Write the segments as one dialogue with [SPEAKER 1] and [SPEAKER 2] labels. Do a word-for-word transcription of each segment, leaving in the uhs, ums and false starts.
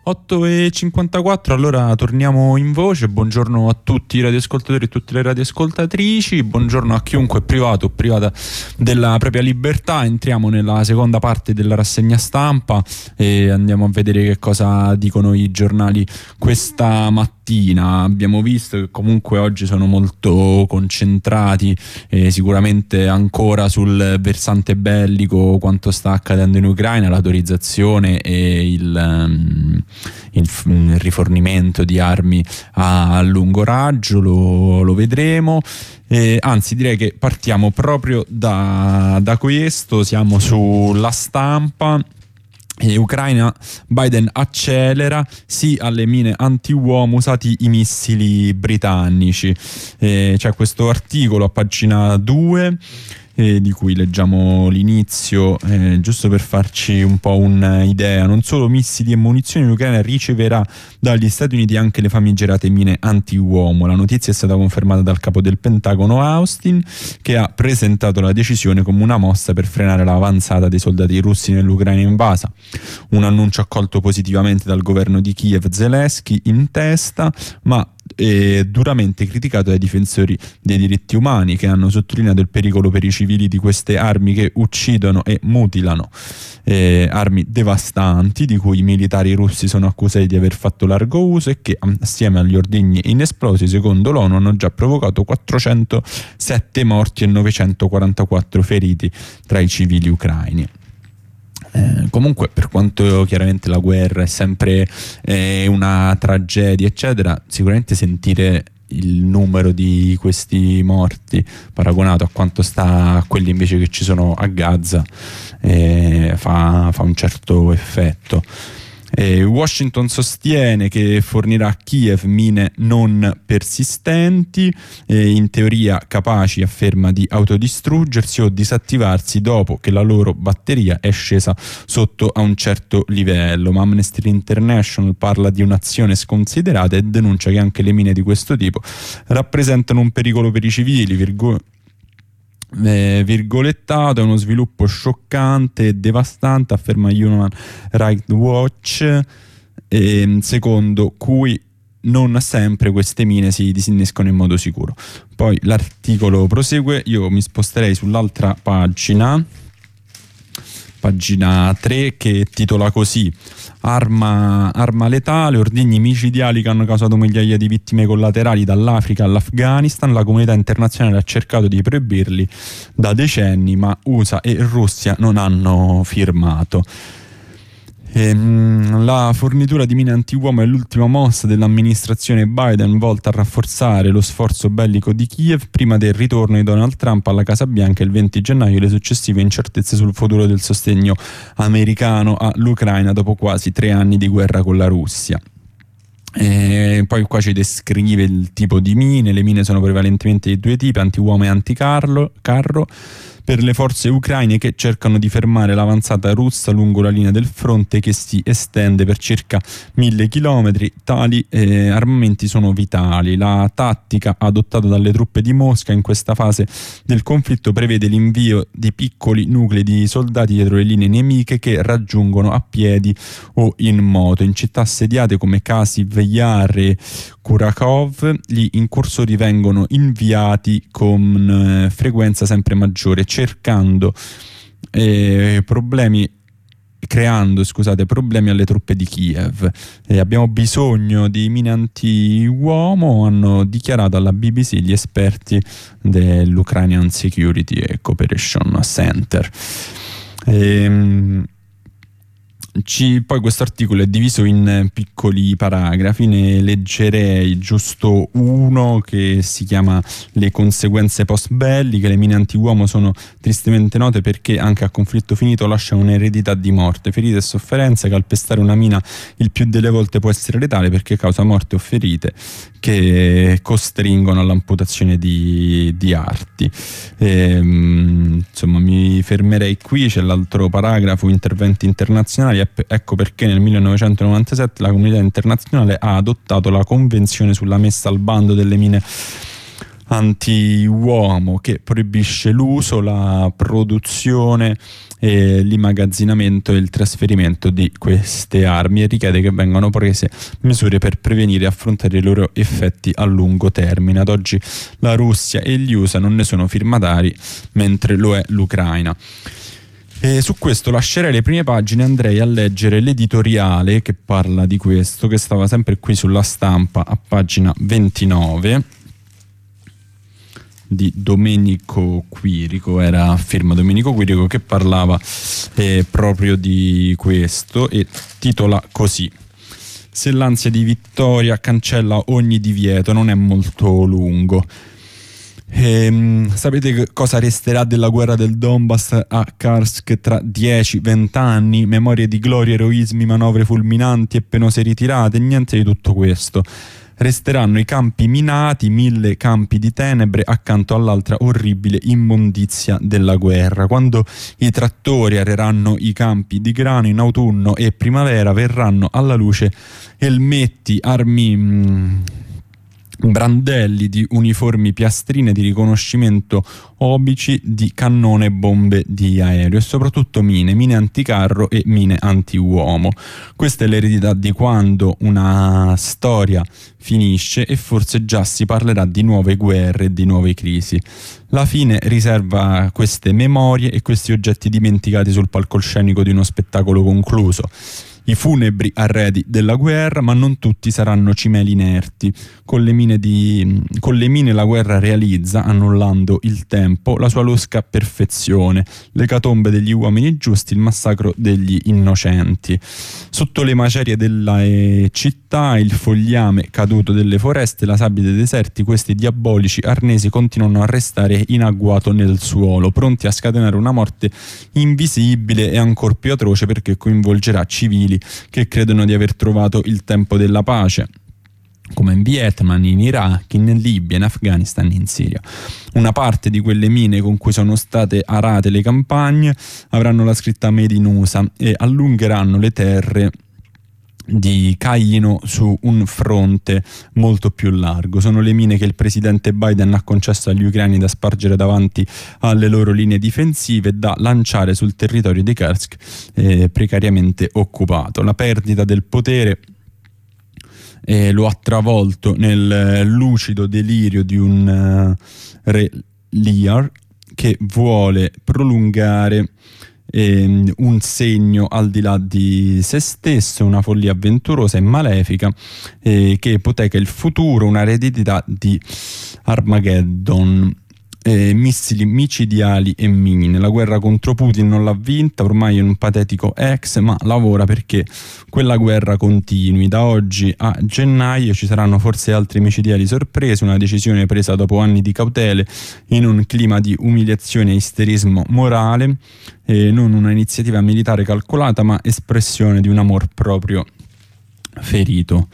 [SPEAKER 1] otto e cinquantaquattro, allora torniamo in voce. Buongiorno a tutti i radioascoltatori e tutte le radioascoltatrici, buongiorno a chiunque privato o privata della propria libertà. Entriamo nella seconda parte della rassegna stampa e andiamo a vedere che cosa dicono i giornali questa mattina. Abbiamo visto che comunque oggi sono molto concentrati eh, sicuramente ancora sul versante bellico, quanto sta accadendo in Ucraina, l'autorizzazione e il, um, il, il rifornimento di armi a lungo raggio, lo, lo vedremo. Eh, anzi, direi che partiamo proprio da, da questo. Siamo sulla Stampa. E Ucraina, Biden accelera, sì alle mine anti-uomo, usati i missili britannici. Eh, c'è questo articolo a pagina due eh, di cui leggiamo l'inizio, eh, giusto per farci un po' un'idea. Non solo missili e munizioni, l'Ucraina riceverà dagli Stati Uniti anche le famigerate mine anti-uomo. La notizia è stata confermata dal capo del Pentagono Austin, che ha presentato la decisione come una mossa per frenare l'avanzata dei soldati russi nell'Ucraina invasa. Un annuncio accolto positivamente dal governo di Kiev, Zelensky in testa, ma è duramente criticato dai difensori dei diritti umani, che hanno sottolineato il pericolo per i civili di queste armi che uccidono e mutilano. Eh, armi devastanti di cui i militari russi sono accusati di aver fatto largo uso e che, assieme agli ordigni inesplosi, secondo l'ONU hanno già provocato quattrocentosette morti e novecentoquarantaquattro feriti tra i civili ucraini. Eh, comunque, per quanto chiaramente la guerra è sempre eh, una tragedia eccetera, sicuramente sentire il numero di questi morti paragonato a quanto sta a quelli invece che ci sono a Gaza eh, fa, fa un certo effetto. Eh, Washington sostiene che fornirà a Kiev mine non persistenti, eh, in teoria capaci, afferma, di autodistruggersi o disattivarsi dopo che la loro batteria è scesa sotto a un certo livello. Ma Amnesty International parla di un'azione sconsiderata e denuncia che anche le mine di questo tipo rappresentano un pericolo per i civili. Virgo- Eh, virgolettato, è uno sviluppo scioccante e devastante, afferma Human Rights Watch, eh, secondo cui non sempre queste mine si disinnescono in modo sicuro. Poi l'articolo prosegue, io mi sposterei sull'altra pagina, pagina tre, che titola così: Arma, arma letale, ordigni micidiali che hanno causato migliaia di vittime collaterali dall'Africa all'Afghanistan. La comunità internazionale ha cercato di proibirli da decenni, ma U S A e Russia non hanno firmato. Ehm, la fornitura di mine antiuomo è l'ultima mossa dell'amministrazione Biden volta a rafforzare lo sforzo bellico di Kiev prima del ritorno di Donald Trump alla Casa Bianca il venti gennaio e le successive incertezze sul futuro del sostegno americano all'Ucraina dopo quasi tre anni di guerra con la Russia. E poi qua ci descrive il tipo di mine. Le mine sono prevalentemente di due tipi: antiuomo e anticarro, carro, per le forze ucraine che cercano di fermare l'avanzata russa lungo la linea del fronte che si estende per circa mille chilometri. Tali eh, armamenti sono vitali. La tattica adottata dalle truppe di Mosca in questa fase del conflitto prevede l'invio di piccoli nuclei di soldati dietro le linee nemiche che raggiungono a piedi o in moto. In città assediate come Kasiv Yar e Kurakov, gli incursori vengono inviati con eh, frequenza sempre maggiore, cercando eh, problemi creando scusate problemi alle truppe di Kiev. Eh, abbiamo bisogno di mine anti-uomo, hanno dichiarato alla B B C gli esperti dell'Ukrainian Security Cooperation Center. Ehm Ci, poi questo articolo è diviso in piccoli paragrafi, ne leggerei giusto uno che si chiama Le conseguenze post belliche. Le mine antiuomo sono tristemente note perché anche a conflitto finito lasciano un'eredità di morte, ferite e sofferenze. Calpestare una mina il più delle volte può essere letale perché causa morte o ferite che costringono all'amputazione di, di arti. E, insomma, mi fermerei qui. C'è l'altro paragrafo, interventi internazionali. Ecco perché nel millenovecentonovantasette la comunità internazionale ha adottato la Convenzione sulla messa al bando delle mine anti-uomo che proibisce l'uso, la produzione, e l'immagazzinamento e il trasferimento di queste armi e richiede che vengano prese misure per prevenire e affrontare i loro effetti a lungo termine. Ad oggi la Russia e gli U S A non ne sono firmatari, mentre lo è l'Ucraina. E su questo lascerei le prime pagine, andrei a leggere l'editoriale che parla di questo, che stava sempre qui sulla Stampa a pagina ventinove, di Domenico Quirico, era a firma Domenico Quirico, che parlava eh, proprio di questo e titola così: se l'ansia di vittoria cancella ogni divieto, non è molto lungo. Ehm, sapete cosa resterà della guerra del Donbass a Kursk tra dieci venti anni? Memorie di gloria, eroismi, manovre fulminanti e penose ritirate? Niente di tutto questo. Resteranno i campi minati, mille campi di tenebre accanto all'altra orribile immondizia della guerra. Quando i trattori areranno i campi di grano in autunno e primavera, verranno alla luce elmetti, armi mh, brandelli di uniformi piastrine di riconoscimento, obici di cannone e bombe di aereo e soprattutto mine, mine anticarro e mine anti-uomo. Questa è l'eredità di quando una storia finisce e forse già si parlerà di nuove guerre e di nuove crisi. La fine riserva queste memorie e questi oggetti dimenticati sul palcoscenico di uno spettacolo concluso. I funebri arredi della guerra, ma non tutti saranno cimeli inerti. Con le mine, di, con le mine la guerra realizza, annullando il tempo, la sua losca perfezione, l'ecatombe degli uomini giusti, il massacro degli innocenti. Sotto le macerie delle città, il fogliame caduto delle foreste, la sabbia dei deserti, questi diabolici arnesi continuano a restare in agguato nel suolo, pronti a scatenare una morte invisibile e ancor più atroce perché coinvolgerà civili che credono di aver trovato il tempo della pace, come in Vietnam, in Iraq, in Libia, in Afghanistan, in Siria. Una parte di quelle mine con cui sono state arate le campagne avranno la scritta Made in U S A e allungheranno le terre di Caino su un fronte molto più largo. Sono le mine che il presidente Biden ha concesso agli ucraini da spargere davanti alle loro linee difensive, da lanciare sul territorio di Kursk eh, precariamente occupato. La perdita del potere eh, lo ha travolto nel lucido delirio di un uh, re Lear che vuole prolungare Eh, un segno al di là di se stesso, una follia avventurosa e malefica eh, che ipoteca il futuro, una eredità di Armageddon, eh, missili micidiali e mine. La guerra contro Putin non l'ha vinta, ormai è un patetico ex, ma lavora perché quella guerra continui. Da oggi a gennaio ci saranno forse altri micidiali sorprese, una decisione presa dopo anni di cautele in un clima di umiliazione e isterismo morale, e non una iniziativa militare calcolata, ma espressione di un amor proprio ferito.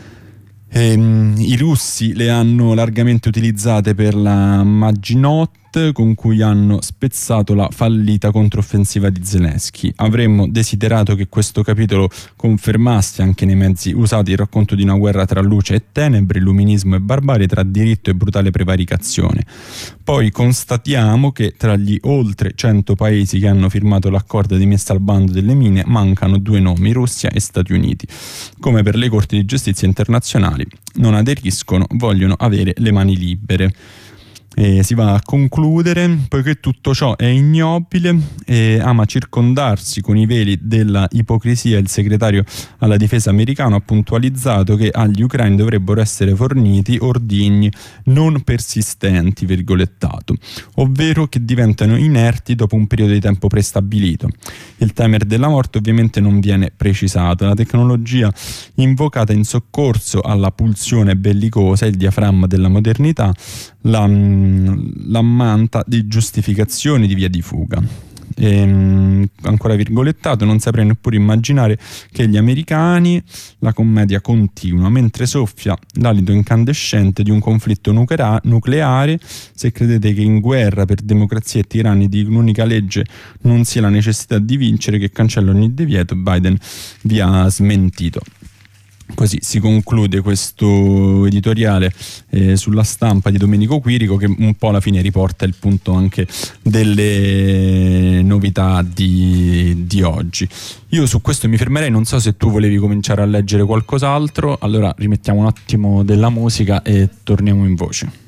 [SPEAKER 1] Ehm, I russi le hanno largamente utilizzate per la Maginot, con cui hanno spezzato la fallita controffensiva di Zelensky. Avremmo desiderato che questo capitolo confermasse anche nei mezzi usati il racconto di una guerra tra luce e tenebre, illuminismo e barbarie, tra diritto e brutale prevaricazione. Poi constatiamo che tra gli oltre cento paesi che hanno firmato l'accordo di messa al bando delle mine mancano due nomi: Russia e Stati Uniti. Come per le corti di giustizia internazionali, non aderiscono, vogliono avere le mani libere. E si va a concludere: poiché tutto ciò è ignobile e ama circondarsi con i veli della ipocrisia, il segretario alla difesa americano ha puntualizzato che agli ucraini dovrebbero essere forniti ordigni non persistenti, virgolettato, ovvero che diventano inerti dopo un periodo di tempo prestabilito. Il timer della morte ovviamente non viene precisato. La tecnologia invocata in soccorso alla pulsione bellicosa, il diaframma della modernità, la l'ammanta di giustificazioni di via di fuga. E, ancora virgolettato, non saprei neppure immaginare che gli americani, la commedia continua mentre soffia l'alito incandescente di un conflitto nuclea- nucleare. Se credete che in guerra per democrazia e tiranni di un'unica legge non sia la necessità di vincere che cancella ogni divieto, Biden vi ha smentito. Così si conclude questo editoriale eh, sulla Stampa di Domenico Quirico, che un po' alla fine riporta il punto anche delle novità di, di oggi. Io su questo mi fermerei, non so se tu volevi cominciare a leggere qualcos'altro, allora rimettiamo un attimo della musica e torniamo in voce.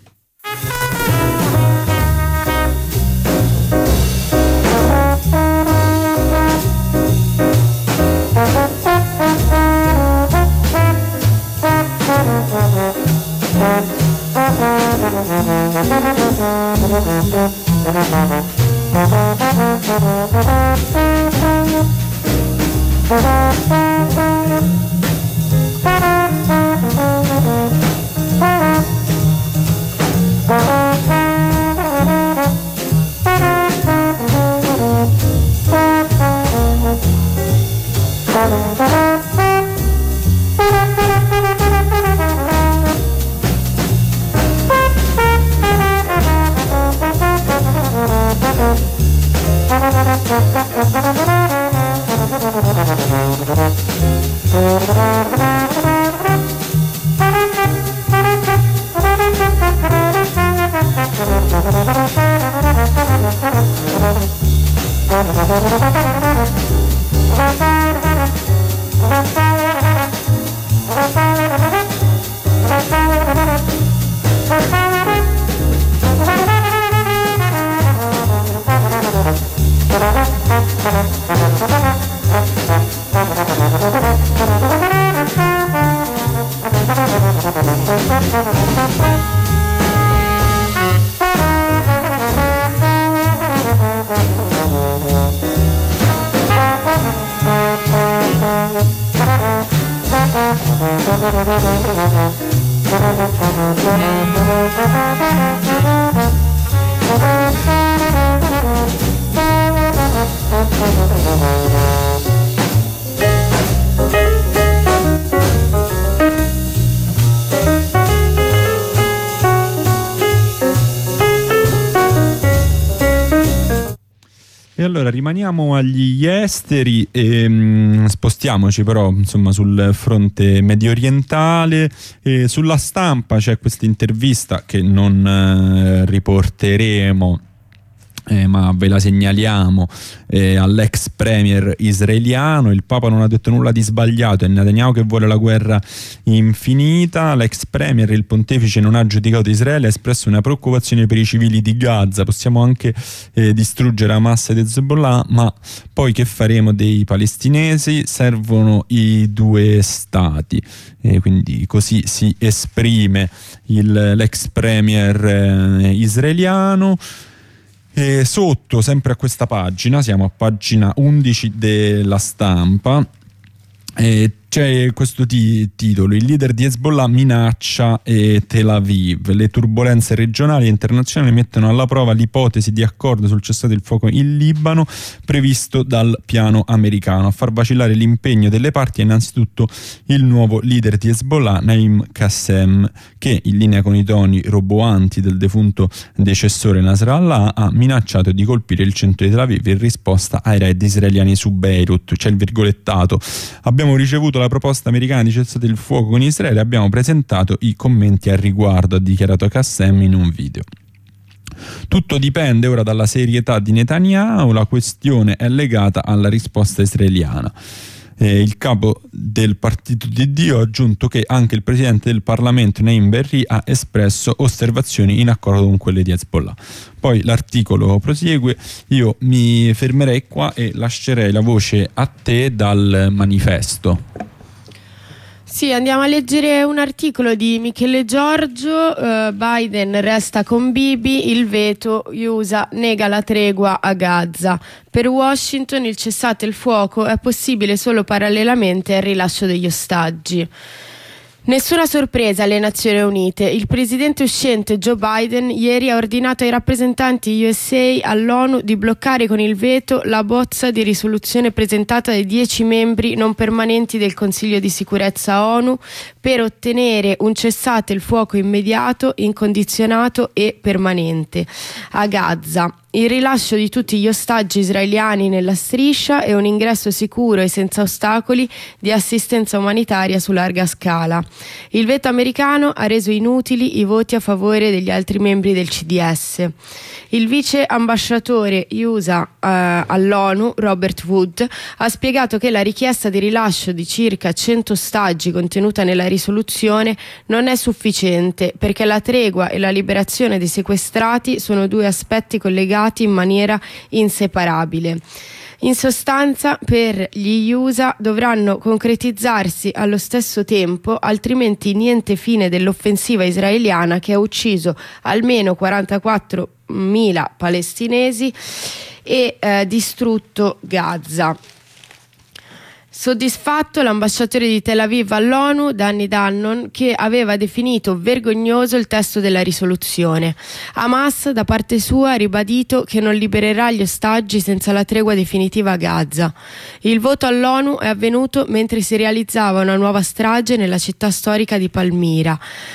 [SPEAKER 1] E allora rimaniamo agli esteri e mh, spostiamoci però insomma sul fronte medio orientale. E sulla Stampa c'è questa intervista che non eh, riporteremo, Eh, ma ve la segnaliamo, eh, all'ex premier israeliano. Il Papa non ha detto nulla di sbagliato, è Netanyahu che vuole la guerra infinita. L'ex premier, il pontefice, non ha giudicato Israele, ha espresso una preoccupazione per i civili di Gaza. Possiamo anche eh, distruggere Hamas ed Hezbollah, ma poi che faremo dei palestinesi? Servono i due stati. Eh, quindi così si esprime il, l'ex premier eh, israeliano. E sotto, sempre a questa pagina, siamo a pagina undici della Stampa, e c'è questo ti- titolo: il leader di Hezbollah minaccia eh, Tel Aviv. Le turbulenze regionali e internazionali mettono alla prova l'ipotesi di accordo sul cessate il fuoco in Libano previsto dal piano americano. A far vacillare l'impegno delle parti è innanzitutto il nuovo leader di Hezbollah, Naim Qassem, che in linea con i toni roboanti del defunto decessore Nasrallah ha minacciato di colpire il centro di Tel Aviv in risposta ai raid israeliani su Beirut. C'è il virgolettato: abbiamo ricevuto la proposta americana di cessate il fuoco con Israele, abbiamo presentato i commenti al riguardo, ha dichiarato Qassem in un video. Tutto dipende ora dalla serietà di Netanyahu, la questione è legata alla risposta israeliana. Eh, il capo del partito di Dio ha aggiunto che anche il presidente del Parlamento Naim Berri ha espresso osservazioni in accordo con quelle di Hezbollah. Poi l'articolo prosegue, io mi fermerei qua e lascerei la voce a te dal manifesto.
[SPEAKER 2] Sì, andiamo a leggere un articolo di Michele Giorgio. uh, Biden resta con Bibi, il veto, U S A nega la tregua a Gaza. Per Washington il cessate il fuoco è possibile solo parallelamente al rilascio degli ostaggi. Nessuna sorpresa alle Nazioni Unite. Il presidente uscente Joe Biden ieri ha ordinato ai rappresentanti U S A all'ONU di bloccare con il veto la bozza di risoluzione presentata dai dieci membri non permanenti del Consiglio di Sicurezza ONU per ottenere un cessate il fuoco immediato, incondizionato e permanente a Gaza. il rilascio di tutti gli ostaggi israeliani nella striscia e un ingresso sicuro e senza ostacoli di assistenza umanitaria su larga scala. Il veto americano ha reso inutili i voti a favore degli altri membri del C D S. Il vice ambasciatore U S A eh, all'ONU, Robert Wood, ha spiegato che la richiesta di rilascio di circa cento ostaggi contenuta nella risoluzione non è sufficiente, perché la tregua e la liberazione dei sequestrati sono due aspetti collegati in maniera inseparabile. In sostanza, per gli U S A dovranno concretizzarsi allo stesso tempo, altrimenti niente fine dell'offensiva israeliana che ha ucciso almeno quarantaquattromila palestinesi e eh, distrutto Gaza. Soddisfatto l'ambasciatore di Tel Aviv all'ONU, Danny Danon, che aveva definito vergognoso il testo della risoluzione. Hamas, da parte sua, ha ribadito che non libererà gli ostaggi senza la tregua definitiva a Gaza. Il voto all'ONU è avvenuto mentre si realizzava una nuova strage nella città storica di Palmira,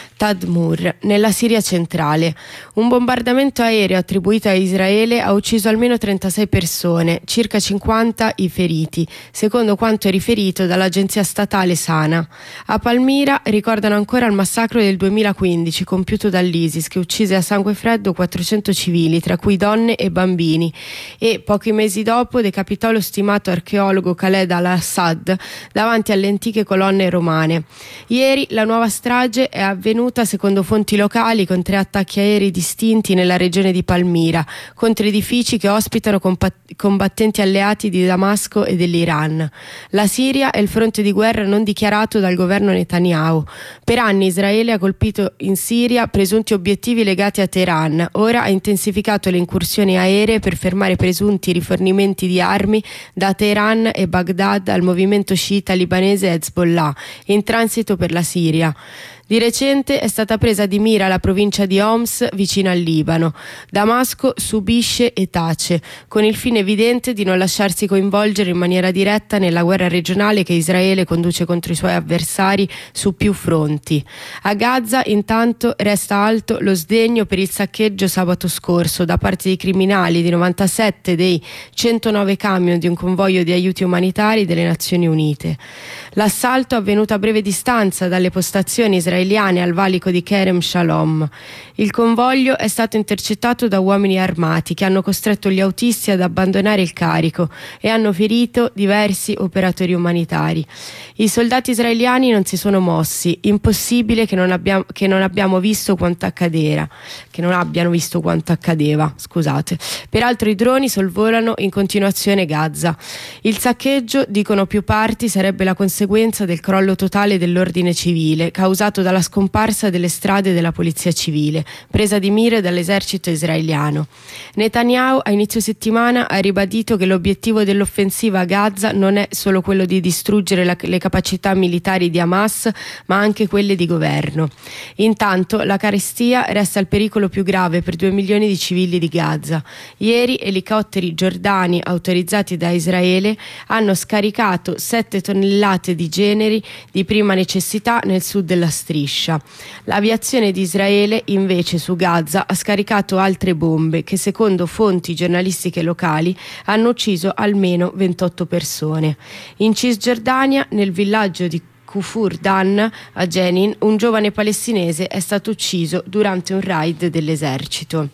[SPEAKER 2] Tadmur, nella Siria centrale. Un bombardamento aereo attribuito a Israele ha ucciso almeno trentasei persone, circa cinquanta i feriti, secondo quanto riferito dall'agenzia statale Sana. A Palmira ricordano ancora il massacro del duemilaquindici compiuto dall'ISIS, che uccise a sangue freddo quattrocento civili, tra cui donne e bambini, e pochi mesi dopo decapitò lo stimato archeologo Khaled al-Assad davanti alle antiche colonne romane. Ieri la nuova strage è avvenuta secondo fonti locali con tre attacchi aerei distinti nella regione di Palmira contro edifici che ospitano combat- combattenti alleati di Damasco e dell'Iran. La Siria è il fronte di guerra non dichiarato dal governo Netanyahu. Per anni Israele ha colpito in Siria presunti obiettivi legati a Teheran. Ora ha intensificato le incursioni aeree per fermare presunti rifornimenti di armi da Teheran e Baghdad al movimento sciita libanese Hezbollah, in transito per la Siria. Di recente è stata presa di mira la provincia di Homs, vicino al Libano. Damasco subisce e tace, con il fine evidente di non lasciarsi coinvolgere in maniera diretta nella guerra regionale che Israele conduce contro i suoi avversari su più fronti. A Gaza, intanto, resta alto lo sdegno per il saccheggio sabato scorso da parte di criminali di novantasette dei centonove camion di un convoglio di aiuti umanitari delle Nazioni Unite. L'assalto è avvenuto a breve distanza dalle postazioni israeliane al valico di Kerem Shalom. Il convoglio è stato intercettato da uomini armati che hanno costretto gli autisti ad abbandonare il carico e hanno ferito diversi operatori umanitari. I soldati israeliani non si sono mossi. Impossibile che non abbiamo, che non abbiamo visto quanto accadeva, che non abbiano visto quanto accadeva, scusate. Peraltro i droni sorvolano in continuazione Gaza. Il saccheggio, dicono più parti, sarebbe la conseguenza del crollo totale dell'ordine civile causato dalla scomparsa delle strade della polizia civile, presa di mira dall'esercito israeliano. Netanyahu a inizio settimana ha ribadito che l'obiettivo dell'offensiva a Gaza non è solo quello di distruggere la, le capacità militari di Hamas, ma anche quelle di governo. Intanto la carestia resta il pericolo più grave per due milioni di civili di Gaza. Ieri elicotteri giordani autorizzati da Israele hanno scaricato sette tonnellate di generi di prima necessità nel sud della striscia. L'aviazione di Israele invece su Gaza ha scaricato altre bombe che, secondo fonti giornalistiche locali, hanno ucciso almeno ventotto persone. In Cisgiordania, nel villaggio di Kufur Dan a Jenin, un giovane palestinese è stato ucciso durante un raid dell'esercito.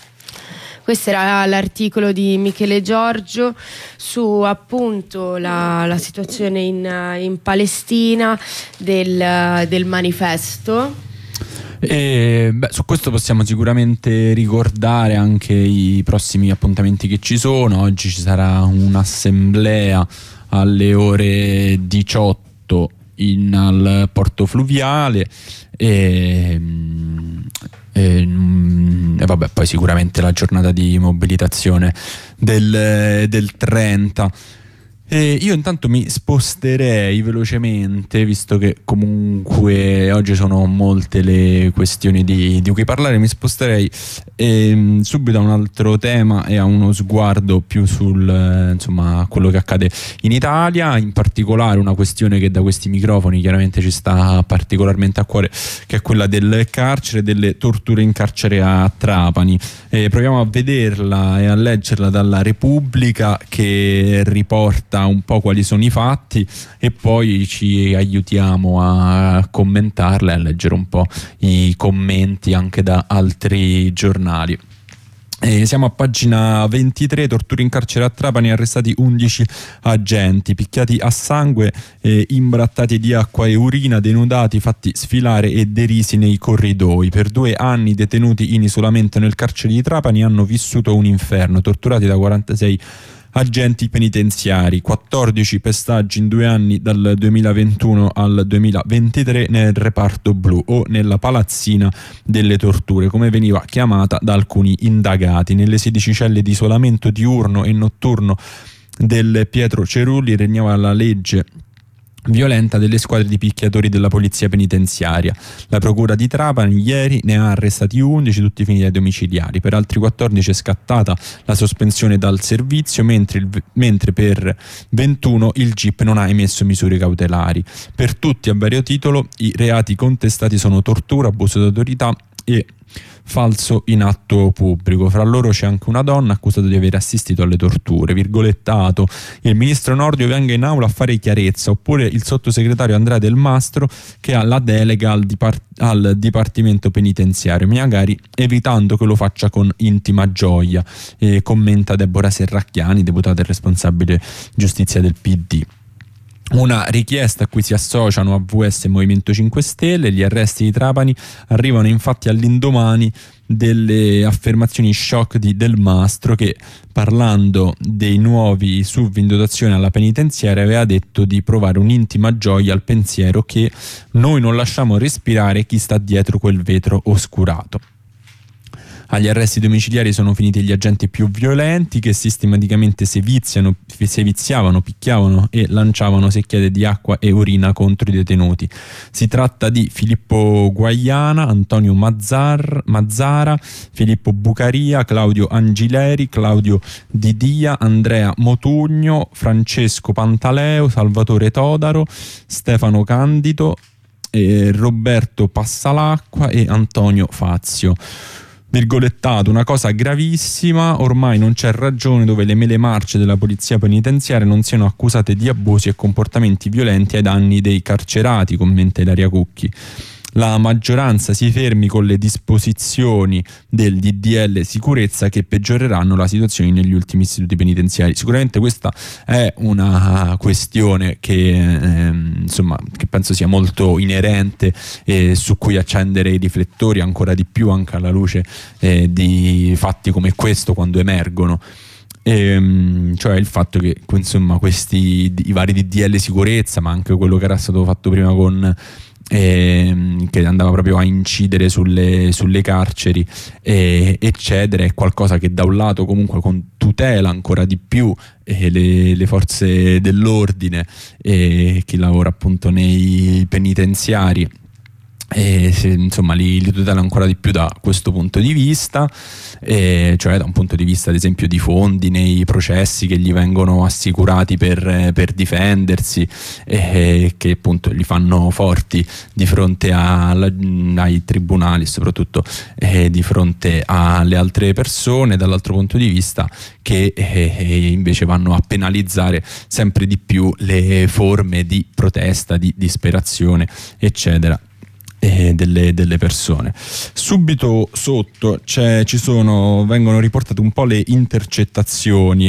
[SPEAKER 2] Questo era l'articolo di Michele Giorgio su appunto la, la situazione in, in Palestina del, del manifesto.
[SPEAKER 1] E, beh, su questo possiamo sicuramente ricordare anche i prossimi appuntamenti che ci sono. Oggi ci sarà un'assemblea alle ore diciotto in, al porto fluviale e, e, e vabbè, poi sicuramente la giornata di mobilitazione del, del trenta. E io intanto mi sposterei velocemente, visto che comunque oggi sono molte le questioni di, di cui parlare, mi sposterei ehm, subito a un altro tema e a uno sguardo più sul eh, insomma quello che accade in Italia, in particolare una questione che da questi microfoni chiaramente ci sta particolarmente a cuore, che è quella del carcere, delle torture in carcere a Trapani. E proviamo a vederla e a leggerla dalla Repubblica, che riporta un po' quali sono i fatti e poi ci aiutiamo a commentarla e a leggere un po' i commenti anche da altri giornali. Eh, siamo a pagina ventitré. Torture in carcere a Trapani, arrestati undici agenti, picchiati a sangue, eh, imbrattati di acqua e urina, denudati, fatti sfilare e derisi nei corridoi. Per due anni detenuti in isolamento nel carcere di Trapani hanno vissuto un inferno, torturati da quarantasei agenti penitenziari, quattordici pestaggi in due anni dal duemilaventuno al duemilaventitré nel reparto blu, o nella palazzina delle torture, come veniva chiamata da alcuni indagati. Nelle sedici celle di isolamento diurno e notturno del Pietro Cerulli regnava la legge violenta delle squadre di picchiatori della polizia penitenziaria. La procura di Trapani ieri ne ha arrestati undici, tutti finiti ai domiciliari. Per altri quattordici è scattata la sospensione dal servizio, mentre, il, mentre per ventuno il G I P non ha emesso misure cautelari. Per tutti a vario titolo i reati contestati sono tortura, abuso d'autorità e falso in atto pubblico. Fra loro c'è anche una donna accusata di aver assistito alle torture. Virgolettato: il ministro Nordio venga in aula a fare chiarezza, oppure il sottosegretario Andrea Del Mastro, che ha la delega al, dipart- al dipartimento penitenziario, magari evitando che lo faccia con intima gioia, e commenta Deborah Serracchiani, deputata e responsabile giustizia del P D. Una richiesta a cui si associano A V S e Movimento cinque Stelle. Gli arresti di Trapani arrivano infatti all'indomani delle affermazioni shock di Del Mastro, che, parlando dei nuovi S U V in dotazione alla penitenziaria, aveva detto di provare un'intima gioia al pensiero che noi non lasciamo respirare chi sta dietro quel vetro oscurato. Agli arresti domiciliari sono finiti gli agenti più violenti, che sistematicamente seviziano, seviziavano, picchiavano e lanciavano secchiate di acqua e urina contro i detenuti. Si tratta di Filippo Guaiana, Antonio Mazzar, Mazzara, Filippo Bucaria, Claudio Angileri, Claudio Didia, Andrea Motugno, Francesco Pantaleo, Salvatore Todaro, Stefano Candido, eh, Roberto Passalacqua e Antonio Fazio. Virgolettato: una cosa gravissima, ormai non c'è ragione dove le mele marce della polizia penitenziaria non siano accusate di abusi e comportamenti violenti ai danni dei carcerati, commenta Ilaria Cucchi. La maggioranza si fermi con le disposizioni del D D L sicurezza che peggioreranno la situazione negli ultimi istituti penitenziari. Sicuramente questa è una questione che ehm, insomma che penso sia molto inerente e su cui accendere i riflettori ancora di più anche alla luce eh, di fatti come questo quando emergono. Ehm, cioè il fatto che insomma questi i vari D D L sicurezza, ma anche quello che era stato fatto prima con Eh, che andava proprio a incidere sulle, sulle carceri eh, eccetera, è qualcosa che da un lato comunque con tutela ancora di più eh, le, le forze dell'ordine e eh, chi lavora appunto nei penitenziari, e se, insomma li, li tutela ancora di più da questo punto di vista, eh, cioè da un punto di vista ad esempio di fondi nei processi che gli vengono assicurati per, per difendersi, eh, che appunto li fanno forti di fronte a, ai tribunali e soprattutto eh, di fronte alle altre persone, dall'altro punto di vista che eh, invece vanno a penalizzare sempre di più le forme di protesta, di disperazione eccetera Delle, delle persone. Subito sotto c'è, ci sono, vengono riportate un po' le intercettazioni.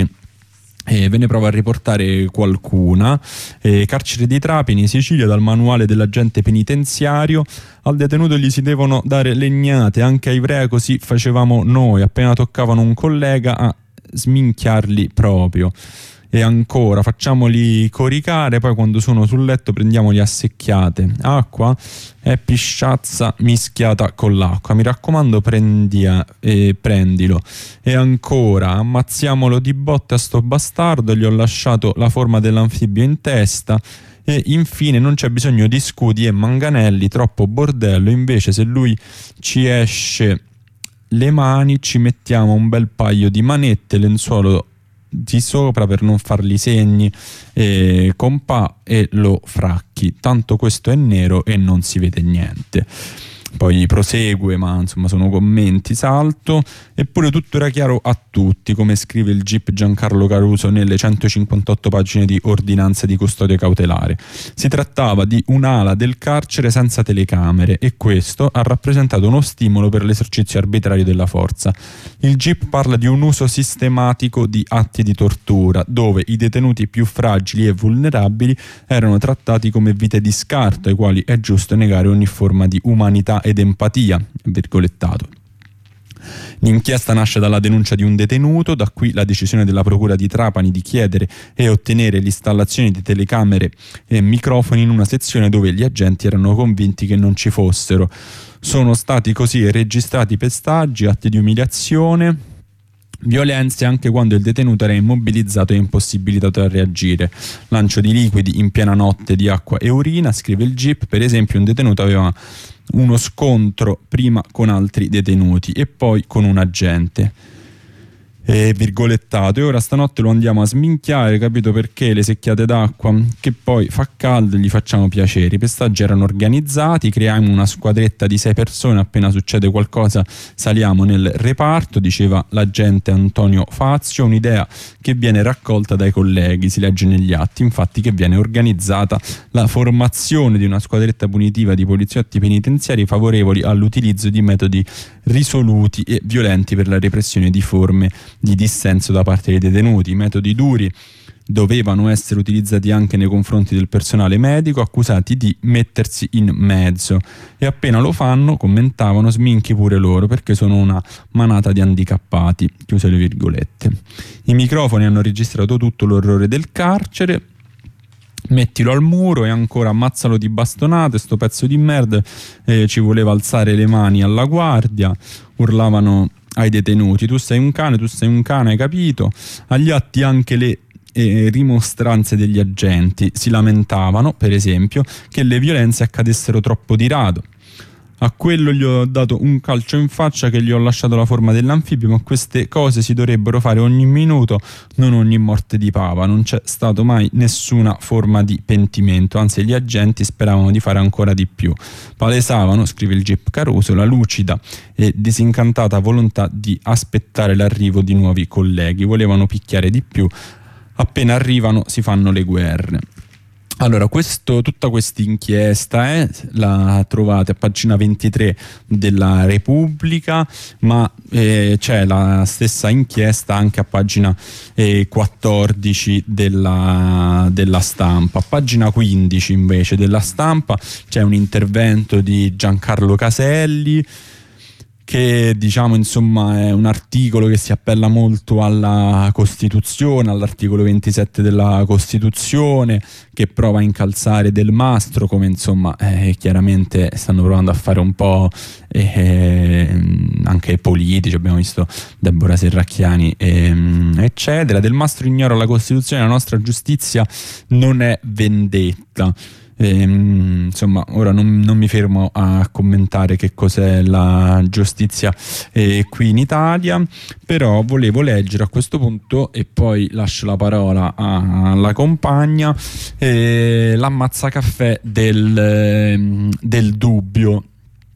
[SPEAKER 1] E ve ne provo a riportare qualcuna. Eh, carcere di Trapani, Sicilia, dal manuale dell'agente penitenziario: al detenuto gli si devono dare legnate, anche a Ivrea così facevamo noi, appena toccavano un collega a sminchiarli proprio. E ancora, facciamoli coricare, poi quando sono sul letto prendiamoli a secchiate. Acqua è pisciazza mischiata con l'acqua, mi raccomando prendia, eh, prendilo. E ancora, ammazziamolo di botte a sto bastardo, gli ho lasciato la forma dell'anfibio in testa. E infine non c'è bisogno di scudi e manganelli, troppo bordello, invece se lui ci esce le mani ci mettiamo un bel paio di manette, lenzuolo di sopra per non fargli segni, eh, compà, e lo fracchi, tanto questo è nero e non si vede niente. Poi prosegue, ma insomma sono commenti, salto. Eppure tutto era chiaro a tutti, come scrive il G I P Giancarlo Caruso nelle centocinquantotto pagine di ordinanza di custodia cautelare. Si trattava di un'ala del carcere senza telecamere e questo ha rappresentato uno stimolo per l'esercizio arbitrario della forza. Il G I P parla di un uso sistematico di atti di tortura, dove i detenuti più fragili e vulnerabili erano trattati come vite di scarto, ai quali è giusto negare ogni forma di umanità ed empatia, virgolettato. L'inchiesta nasce dalla denuncia di un detenuto, da qui la decisione della procura di Trapani di chiedere e ottenere l'installazione di telecamere e microfoni in una sezione dove gli agenti erano convinti che non ci fossero. Sono stati così registrati pestaggi, atti di umiliazione, violenze anche quando il detenuto era immobilizzato e impossibilitato a reagire. Lancio di liquidi in piena notte di acqua e urina, scrive il G I P. Per esempio, un detenuto aveva uno scontro prima con altri detenuti e poi con un agente. E virgolettato, e ora stanotte lo andiamo a sminchiare, capito perché le secchiate d'acqua, che poi fa caldo e gli facciamo piacere. I pestaggi erano organizzati, creiamo una squadretta di sei persone, appena succede qualcosa saliamo nel reparto, diceva l'agente Antonio Fazio, un'idea che viene raccolta dai colleghi, si legge negli atti infatti che viene organizzata la formazione di una squadretta punitiva di poliziotti penitenziari favorevoli all'utilizzo di metodi risoluti e violenti per la repressione di forme di dissenso da parte dei detenuti. I metodi duri dovevano essere utilizzati anche nei confronti del personale medico, accusati di mettersi in mezzo, e appena lo fanno, commentavano, sminchi pure loro perché sono una manata di handicappati, chiuse le virgolette. I microfoni hanno registrato tutto l'orrore del carcere. Mettilo al muro e ancora ammazzalo di bastonate, sto pezzo di merda, eh, ci voleva alzare le mani alla guardia, urlavano ai detenuti, tu sei un cane, tu sei un cane, hai capito? Agli atti anche le eh, rimostranze degli agenti, si lamentavano per esempio che le violenze accadessero troppo di rado. A quello gli ho dato un calcio in faccia che gli ho lasciato la forma dell'anfibio, ma queste cose si dovrebbero fare ogni minuto, non ogni morte di papa. Non c'è stato mai nessuna forma di pentimento, anzi gli agenti speravano di fare ancora di più. Palesavano, scrive il G I P Caruso, la lucida e disincantata volontà di aspettare l'arrivo di nuovi colleghi, volevano picchiare di più, appena arrivano si fanno le guerre. Allora, questo, tutta questa inchiesta eh, la trovate a pagina ventitré della Repubblica, ma eh, c'è la stessa inchiesta anche a pagina eh, quattordici della, della Stampa. A pagina quindici invece della Stampa c'è un intervento di Giancarlo Caselli, che diciamo insomma è un articolo che si appella molto alla Costituzione, all'articolo ventisette della Costituzione, che prova a incalzare Del Mastro, come insomma eh, chiaramente stanno provando a fare un po' eh, anche politici, abbiamo visto Deborah Serracchiani eh, eccetera. Del Mastro ignora la Costituzione, la nostra giustizia non è vendetta. Ehm, insomma, ora non, non mi fermo a commentare che cos'è la giustizia eh, qui in Italia, però volevo leggere a questo punto, e poi lascio la parola alla compagna, eh, l'ammazzacaffè del, eh, del Dubbio,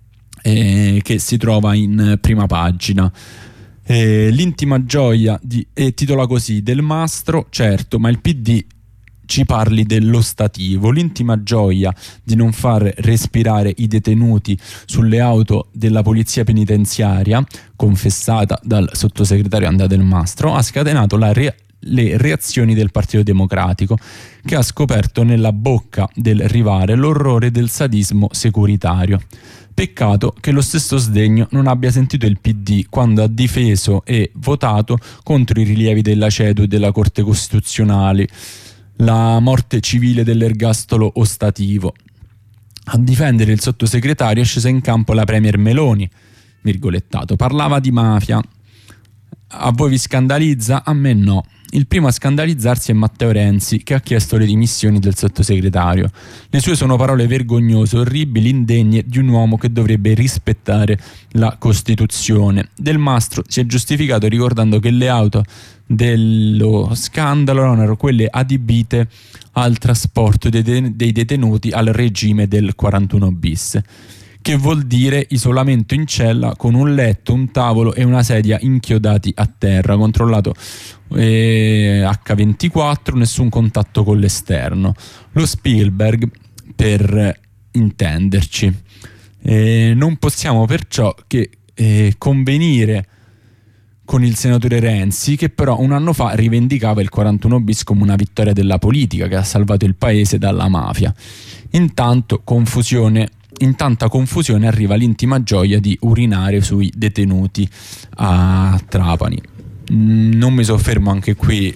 [SPEAKER 1] eh, che si trova in prima pagina. Eh, l'intima gioia di, eh, titola così: Del Mastro, certo, ma il P D ci parli dell'ostativo, l'intima gioia di non far respirare i detenuti sulle auto della polizia penitenziaria, confessata dal sottosegretario Andrea Del Mastro, ha scatenato la, re- le reazioni del Partito Democratico, che ha scoperto nella bocca del rivale l'orrore del sadismo securitario. Peccato che lo stesso sdegno non abbia sentito il P D quando ha difeso e votato contro i rilievi della CEDU e della Corte Costituzionale, la morte civile dell'ergastolo ostativo. A difendere il sottosegretario è scesa in campo la premier Meloni, virgolettato, parlava di mafia. A voi vi scandalizza? A me no. Il primo a scandalizzarsi è Matteo Renzi, che ha chiesto le dimissioni del sottosegretario. Le sue sono parole vergognose, orribili, indegne di un uomo che dovrebbe rispettare la Costituzione. Del Mastro si è giustificato ricordando che le auto dello scandalo erano quelle adibite al trasporto dei, dei detenuti al regime del quarantuno bis. Che vuol dire isolamento in cella con un letto, un tavolo e una sedia inchiodati a terra, controllato eh, acca ventiquattro, nessun contatto con l'esterno. Lo Spielberg, per intenderci. Eh, non possiamo perciò che eh, convenire con il senatore Renzi, che però un anno fa rivendicava il quarantuno bis come una vittoria della politica che ha salvato il paese dalla mafia. Intanto confusione In tanta confusione arriva l'intima gioia di urinare sui detenuti a Trapani. Non mi soffermo anche qui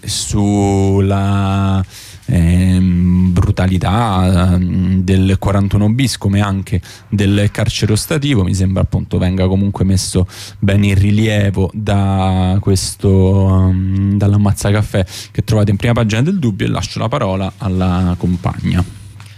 [SPEAKER 1] sulla eh, brutalità del quarantuno bis, come anche del carcere ostativo. Mi sembra appunto venga comunque messo bene in rilievo da questo um, dall'ammazzacaffè che trovate in prima pagina del Dubbio, e lascio la parola alla compagna.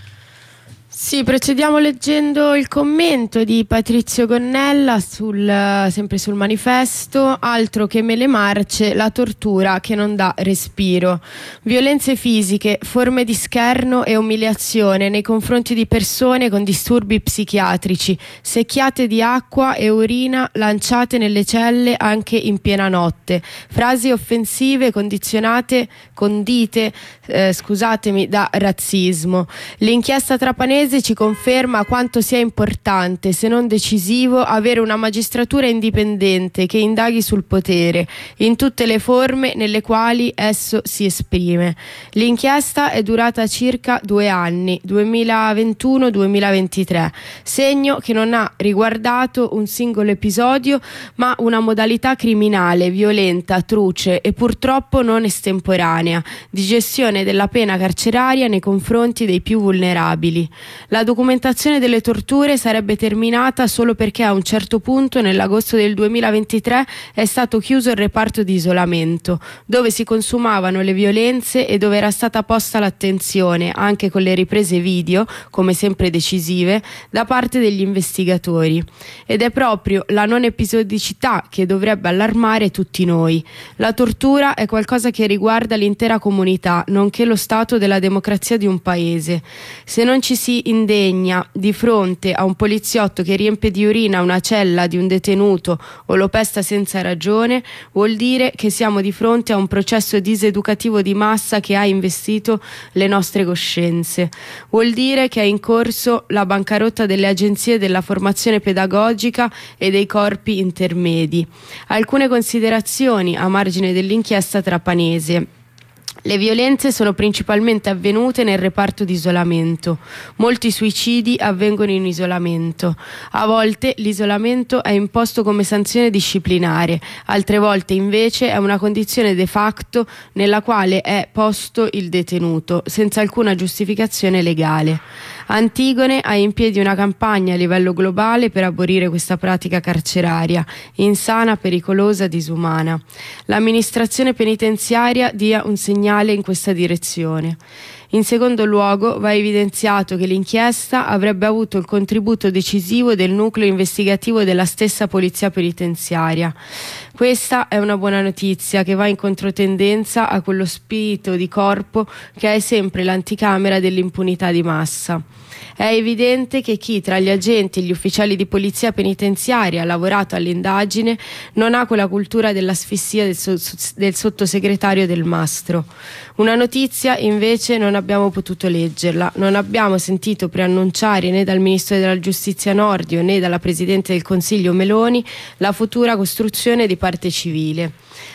[SPEAKER 2] Sì, procediamo leggendo il commento di Patrizio Gonnella sul, sempre sul Manifesto. Altro che mele marce, la tortura che non dà respiro. Violenze fisiche, forme di scherno e umiliazione nei confronti di persone con disturbi psichiatrici, secchiate di acqua e urina lanciate nelle celle anche in piena notte, frasi offensive condizionate, condite, eh, scusatemi, da razzismo. L'inchiesta trapanese ci conferma quanto sia importante, se non decisivo, avere una magistratura indipendente che indaghi sul potere in tutte le forme nelle quali esso si esprime. L'inchiesta è durata circa due anni, duemilaventuno duemilaventitré, segno che non ha riguardato un singolo episodio, ma una modalità criminale, violenta, truce e purtroppo non estemporanea di gestione della pena carceraria nei confronti dei più vulnerabili. La documentazione delle torture sarebbe terminata solo perché a un certo punto nell'agosto del duemilaventitré è stato chiuso il reparto di isolamento, dove si consumavano le violenze e dove era stata posta l'attenzione, anche con le riprese video, come sempre decisive, da parte degli investigatori. Ed è proprio la non episodicità che dovrebbe allarmare tutti noi. La tortura è qualcosa che riguarda l'intera comunità, nonché lo stato della democrazia di un paese. Se non ci si indegna di fronte a un poliziotto che riempie di urina una cella di un detenuto o lo pesta senza ragione, vuol dire che siamo di fronte a un processo diseducativo di massa che ha investito le nostre coscienze. Vuol dire che è in corso la bancarotta delle agenzie della formazione pedagogica e dei corpi intermedi. Alcune considerazioni a margine dell'inchiesta trapanese. Le violenze sono principalmente avvenute nel reparto di isolamento. Molti suicidi avvengono in isolamento. A volte l'isolamento è imposto come sanzione disciplinare, altre volte invece è una condizione de facto nella quale è posto il detenuto, senza alcuna giustificazione legale. Antigone ha in piedi una campagna a livello globale per abolire questa pratica carceraria, insana, pericolosa, disumana. L'amministrazione penitenziaria dia un segnale in questa direzione. In secondo luogo, va evidenziato che l'inchiesta avrebbe avuto il contributo decisivo del nucleo investigativo della stessa polizia penitenziaria. Questa è una buona notizia che va in controtendenza a quello spirito di corpo che è sempre l'anticamera dell'impunità di massa. È evidente che chi tra gli agenti e gli ufficiali di polizia penitenziaria ha lavorato all'indagine non ha quella cultura dell'asfissia del, so- del sottosegretario Del Mastro. Una notizia invece non abbiamo potuto leggerla, non abbiamo sentito preannunciare né dal Ministro della Giustizia Nordio né dalla Presidente del Consiglio Meloni la futura costruzione di parte civile.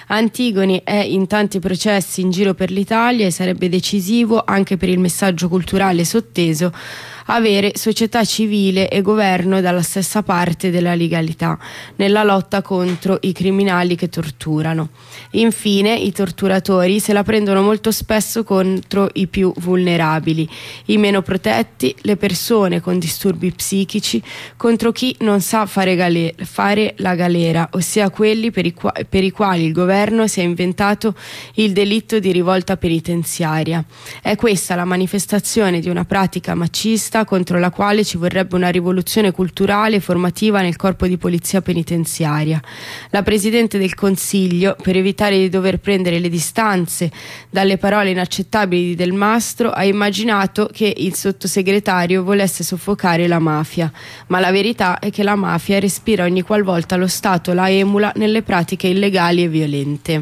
[SPEAKER 2] Antigoni è in tanti processi in giro per l'Italia e sarebbe decisivo anche per il messaggio culturale sotteso avere società civile e governo dalla stessa parte della legalità nella lotta contro i criminali che torturano. Infine, i torturatori se la prendono molto spesso contro i più vulnerabili, i meno protetti, le persone con disturbi psichici, contro chi non sa fare, gale- fare la galera, ossia quelli per i, qua- per i quali il governo si è inventato il delitto di rivolta penitenziaria. È questa la manifestazione di una pratica macista contro la quale ci vorrebbe una rivoluzione culturale e formativa nel corpo di polizia penitenziaria. La Presidente del Consiglio, per evitare di dover prendere le distanze dalle parole inaccettabili di Del Mastro, ha immaginato che il sottosegretario volesse soffocare la mafia, ma la verità è che la mafia respira ogni qualvolta lo Stato la emula nelle pratiche illegali e violente.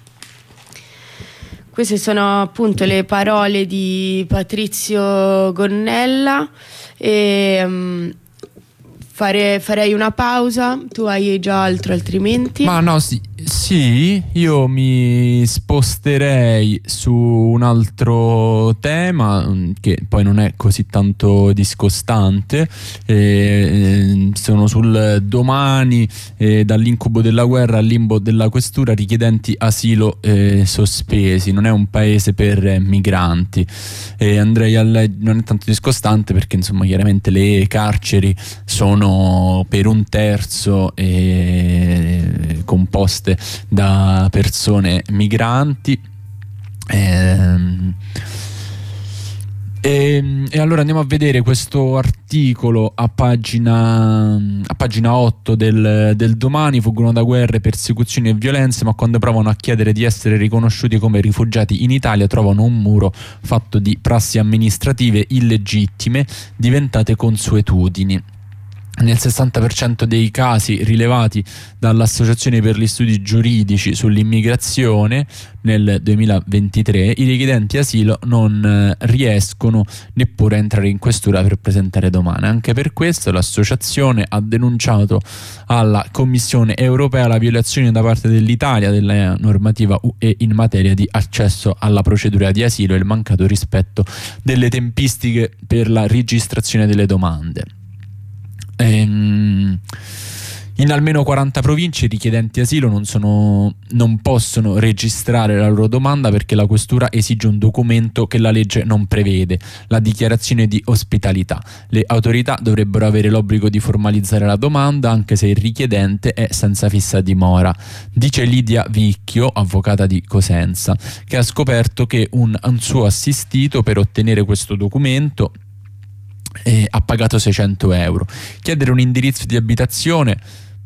[SPEAKER 2] Queste sono appunto le parole di Patrizio Gonnella e um, fare, farei una pausa. Tu hai già altro altrimenti?
[SPEAKER 1] Ma no, sì, sì, io mi sposterei su un altro tema che poi non è così tanto discostante. Eh, sono sul Domani, eh, dall'incubo della guerra al limbo della questura, richiedenti asilo eh, sospesi. Non è un paese per eh, migranti. Eh, andrei a leggere, non è tanto discostante perché insomma chiaramente le carceri sono per un terzo eh, composte da persone migranti. Ehm, e, e allora andiamo a vedere questo articolo a pagina, a pagina otto del, del Domani. Fuggono da guerre, persecuzioni e violenze, ma quando provano a chiedere di essere riconosciuti come rifugiati in Italia trovano un muro fatto di prassi amministrative illegittime diventate consuetudini. Nel sessanta per cento dei casi rilevati dall'Associazione per gli Studi Giuridici sull'immigrazione nel duemilaventitré, i richiedenti asilo non eh, riescono neppure a entrare in questura per presentare domande. Anche per questo l'associazione ha denunciato alla Commissione europea la violazione da parte dell'Italia della normativa U E in materia di accesso alla procedura di asilo e il mancato rispetto delle tempistiche per la registrazione delle domande. In almeno quaranta province i richiedenti asilo non, sono, non possono registrare la loro domanda perché la questura esige un documento che la legge non prevede, la dichiarazione di ospitalità. Le autorità dovrebbero avere l'obbligo di formalizzare la domanda anche se il richiedente è senza fissa dimora, dice Lidia Vicchio, avvocata di Cosenza, che ha scoperto che un, un suo assistito per ottenere questo documento Eh, ha pagato seicento euro. Chiedere un indirizzo di abitazione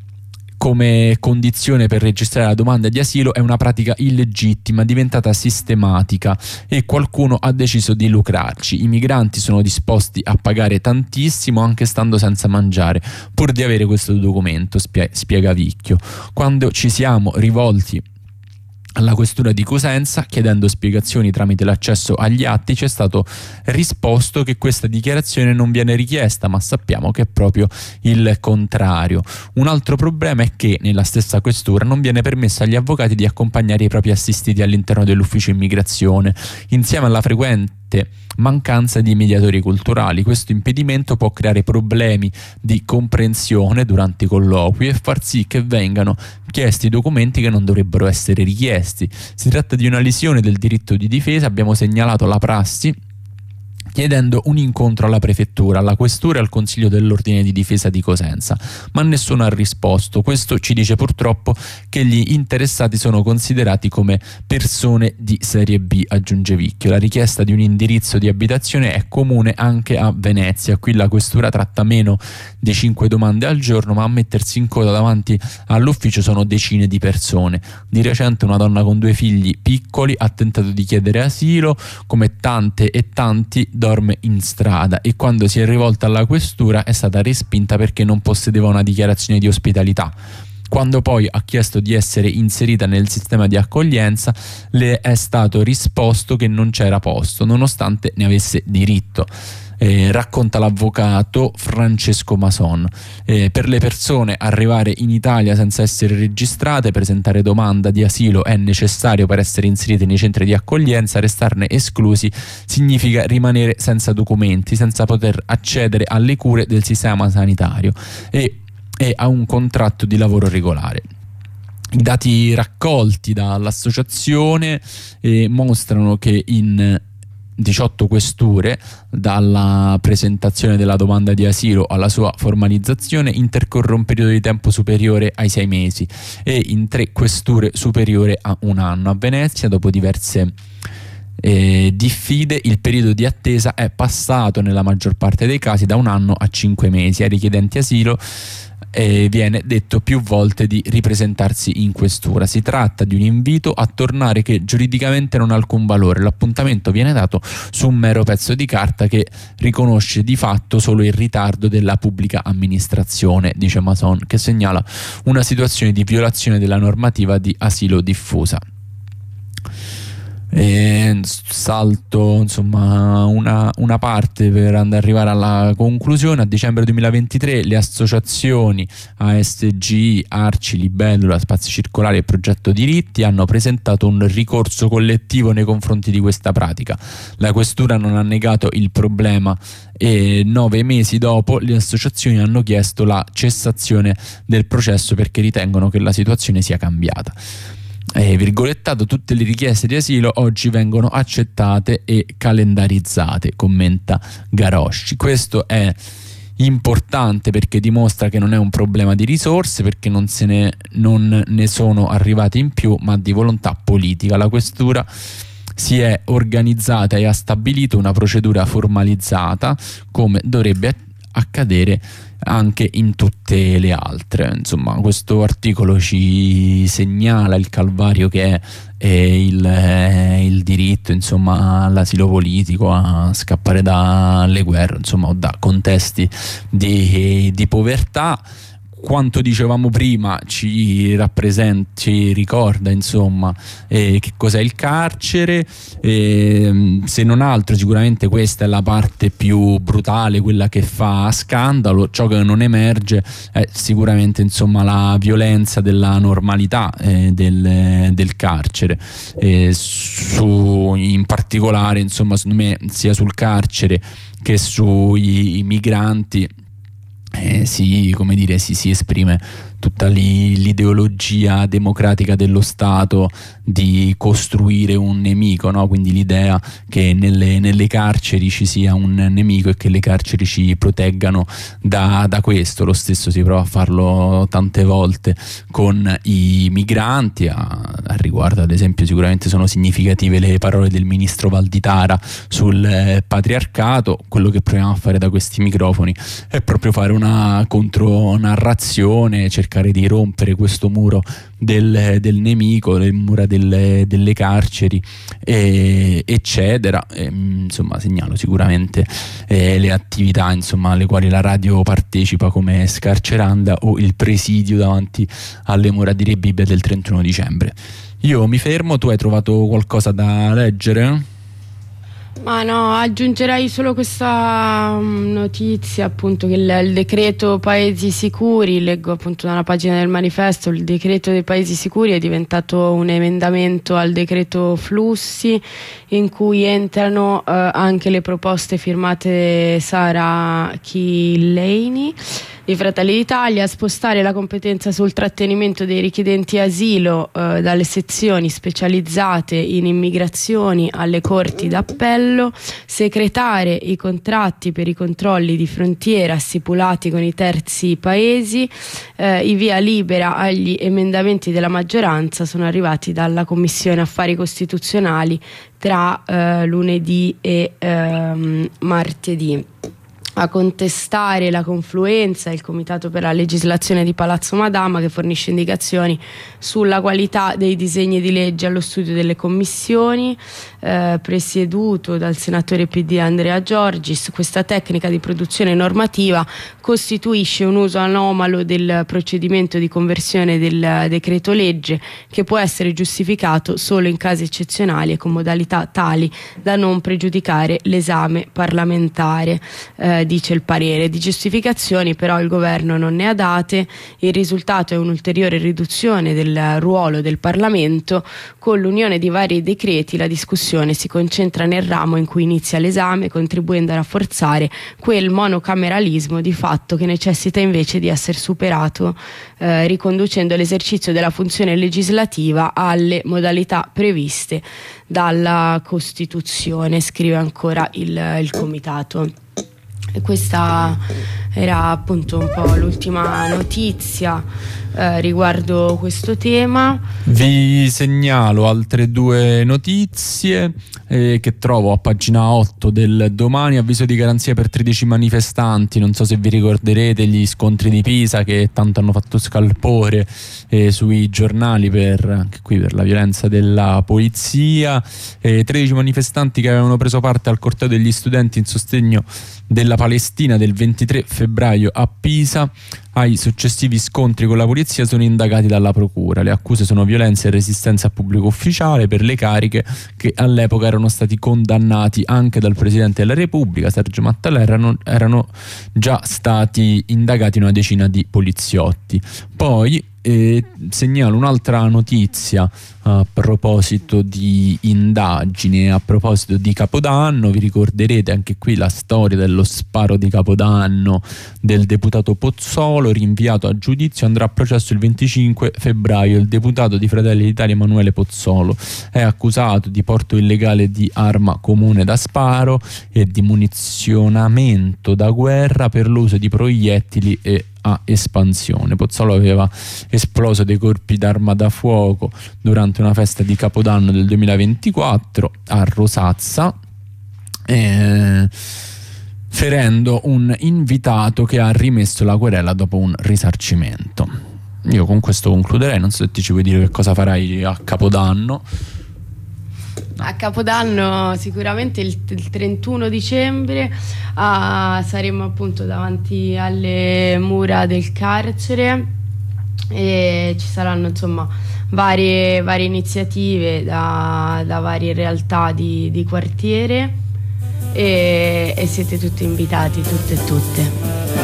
[SPEAKER 1] come condizione per registrare la domanda di asilo è una pratica illegittima diventata sistematica e qualcuno ha deciso di lucrarci. I migranti sono disposti a pagare tantissimo anche stando senza mangiare pur di avere questo documento, spie- spiega Vicchio. Quando ci siamo rivolti alla questura di Cosenza chiedendo spiegazioni tramite l'accesso agli atti, ci è stato risposto che questa dichiarazione non viene richiesta, ma sappiamo che è proprio il contrario. Un altro problema è che nella stessa questura non viene permesso agli avvocati di accompagnare i propri assistiti all'interno dell'ufficio immigrazione, insieme alla frequente mancanza di mediatori culturali. Questo impedimento può creare problemi di comprensione durante i colloqui e far sì che vengano chiesti documenti che non dovrebbero essere richiesti. Si tratta di una lesione del diritto di difesa. Abbiamo segnalato la prassi chiedendo un incontro alla prefettura, alla questura e al consiglio dell'ordine di difesa di Cosenza, ma nessuno ha risposto. Questo ci dice purtroppo che gli interessati sono considerati come persone di serie B, aggiunge Vicchio. La richiesta di un indirizzo di abitazione è comune anche a Venezia. Qui la questura tratta meno di cinque domande al giorno, ma a mettersi in coda davanti all'ufficio sono decine di persone. Di recente una donna con due figli piccoli ha tentato di chiedere asilo, come tante e tanti dorme in strada, e quando si è rivolta alla questura è stata respinta perché non possedeva una dichiarazione di ospitalità. Quando poi ha chiesto di essere inserita nel sistema di accoglienza, le è stato risposto che non c'era posto, nonostante ne avesse diritto. Eh, racconta l'avvocato Francesco Mason. Eh, per le persone arrivare in Italia senza essere registrate, presentare domanda di asilo è necessario per essere inserite nei centri di accoglienza. Restarne esclusi significa rimanere senza documenti, senza poter accedere alle cure del sistema sanitario e, e a un contratto di lavoro regolare. I dati raccolti dall'associazione eh, mostrano che in diciotto questure, dalla presentazione della domanda di asilo alla sua formalizzazione, intercorre un periodo di tempo superiore ai sei mesi e in tre questure superiore a un anno. A Venezia, dopo diverse eh, diffide, il periodo di attesa è passato nella maggior parte dei casi da un anno a cinque mesi. Ai richiedenti asilo E viene detto più volte di ripresentarsi in questura. Si tratta di un invito a tornare che giuridicamente non ha alcun valore. L'appuntamento viene dato su un mero pezzo di carta che riconosce di fatto solo il ritardo della pubblica amministrazione, dice Mason, che segnala una situazione di violazione della normativa di asilo diffusa. E salto insomma una, una parte per andare arrivare alla conclusione. A dicembre duemilaventitré le associazioni A S G I, Arci, Libellula, Spazi Circolari e Progetto Diritti hanno presentato un ricorso collettivo nei confronti di questa pratica. La questura non ha negato il problema e nove mesi dopo le associazioni hanno chiesto la cessazione del processo perché ritengono che la situazione sia cambiata. Eh, virgolettato, tutte le richieste di asilo oggi vengono accettate e calendarizzate, commenta Garosci. Questo è importante perché dimostra che non è un problema di risorse, perché non, se ne, non ne sono arrivate in più, ma di volontà politica. La questura si è organizzata e ha stabilito una procedura formalizzata, come dovrebbe accadere anche in tutte le altre. Insomma, questo articolo ci segnala il calvario che è, è il, è il diritto, insomma, all'asilo politico, a scappare dalle guerre, insomma, o da contesti di, di povertà. Quanto dicevamo prima ci rappresenta, ci ricorda insomma eh, che cos'è il carcere, eh, se non altro sicuramente questa è la parte più brutale, quella che fa scandalo. Ciò che non emerge è sicuramente insomma la violenza della normalità eh, del, del carcere, eh, su, in particolare insomma secondo me sia sul carcere che sui migranti Eh, si, come dire, si, si esprime tutta l'ideologia democratica dello Stato di costruire un nemico, no? Quindi l'idea che nelle, nelle carceri ci sia un nemico e che le carceri ci proteggano da, da questo. Lo stesso si prova a farlo tante volte con i migranti. A, a riguardo ad esempio sicuramente sono significative le parole del ministro Valditara sul eh, patriarcato. Quello che proviamo a fare da questi microfoni è proprio fare una contronarrazione, cercare di rompere questo muro del, del nemico, le mura delle, delle carceri, e, eccetera. E, insomma, segnalo sicuramente eh, le attività insomma alle quali la radio partecipa, come Scarceranda o il presidio davanti alle mura di Rebibbia del trentuno dicembre. Io mi fermo, tu hai trovato qualcosa da leggere?
[SPEAKER 2] Ma no, aggiungerei solo questa um, notizia, appunto, che il, il decreto Paesi Sicuri, leggo appunto dalla pagina del manifesto, il decreto dei Paesi Sicuri è diventato un emendamento al decreto Flussi, in cui entrano uh, anche le proposte firmate Sara Chillaini di Fratelli d'Italia, a spostare la competenza sul trattenimento dei richiedenti asilo eh, dalle sezioni specializzate in immigrazioni alle corti d'appello, secretare i contratti per i controlli di frontiera stipulati con i terzi paesi. Eh, i via libera agli emendamenti della maggioranza sono arrivati dalla Commissione Affari Costituzionali tra eh, lunedì e ehm, martedì. a contestare la confluenza, il Comitato per la legislazione di Palazzo Madama, che fornisce indicazioni sulla qualità dei disegni di legge allo studio delle commissioni, eh, presieduto dal senatore P D Andrea Giorgis. Questa tecnica di produzione normativa costituisce un uso anomalo del procedimento di conversione del decreto legge, che può essere giustificato solo in casi eccezionali e con modalità tali da non pregiudicare l'esame parlamentare. Eh, dice il parere. Di giustificazioni però il governo non ne ha date. Il risultato è un'ulteriore riduzione del ruolo del Parlamento. Con l'unione di vari decreti la discussione si concentra nel ramo in cui inizia l'esame, contribuendo a rafforzare quel monocameralismo di fatto che necessita invece di essere superato, eh, riconducendo l'esercizio della funzione legislativa alle modalità previste dalla Costituzione, scrive ancora il, il Comitato. E questa era appunto un po' l'ultima notizia eh, riguardo questo tema.
[SPEAKER 1] Vi segnalo altre due notizie eh, che trovo a pagina otto del Domani. Avviso di garanzia per tredici manifestanti. Non so se vi ricorderete gli scontri di Pisa che tanto hanno fatto scalpore eh, sui giornali per, anche qui, per la violenza della polizia. eh, tredici manifestanti che avevano preso parte al corteo degli studenti in sostegno della Palestina del ventitré febbraio a Pisa. Ai successivi scontri con la polizia sono indagati dalla procura. Le accuse sono violenza e resistenza a pubblico ufficiale per le cariche che all'epoca erano stati condannati anche dal Presidente della Repubblica, Sergio Mattarella. Erano, erano già stati indagati una decina di poliziotti. Poi eh, segnalo un'altra notizia a proposito di indagini, a proposito di Capodanno. Vi ricorderete anche qui la storia dello sparo di Capodanno del deputato Pozzolo, rinviato a giudizio, andrà a processo il venticinque febbraio. Il deputato di Fratelli d'Italia Emanuele Pozzolo è accusato di porto illegale di arma comune da sparo e di munizionamento da guerra per l'uso di proiettili e a espansione. Pozzolo aveva esploso dei colpi d'arma da fuoco durante una festa di Capodanno del duemilaventiquattro a Rosazza, eh, ferendo un invitato che ha rimesso la querela dopo un risarcimento. Io con questo concluderei. Non so se ti ci vuoi dire che cosa farai a Capodanno.
[SPEAKER 2] A Capodanno sicuramente il, il trentuno dicembre ah, saremo appunto davanti alle mura del carcere e ci saranno insomma varie, varie iniziative da, da varie realtà di, di quartiere e, e siete tutti invitati, tutte e tutte.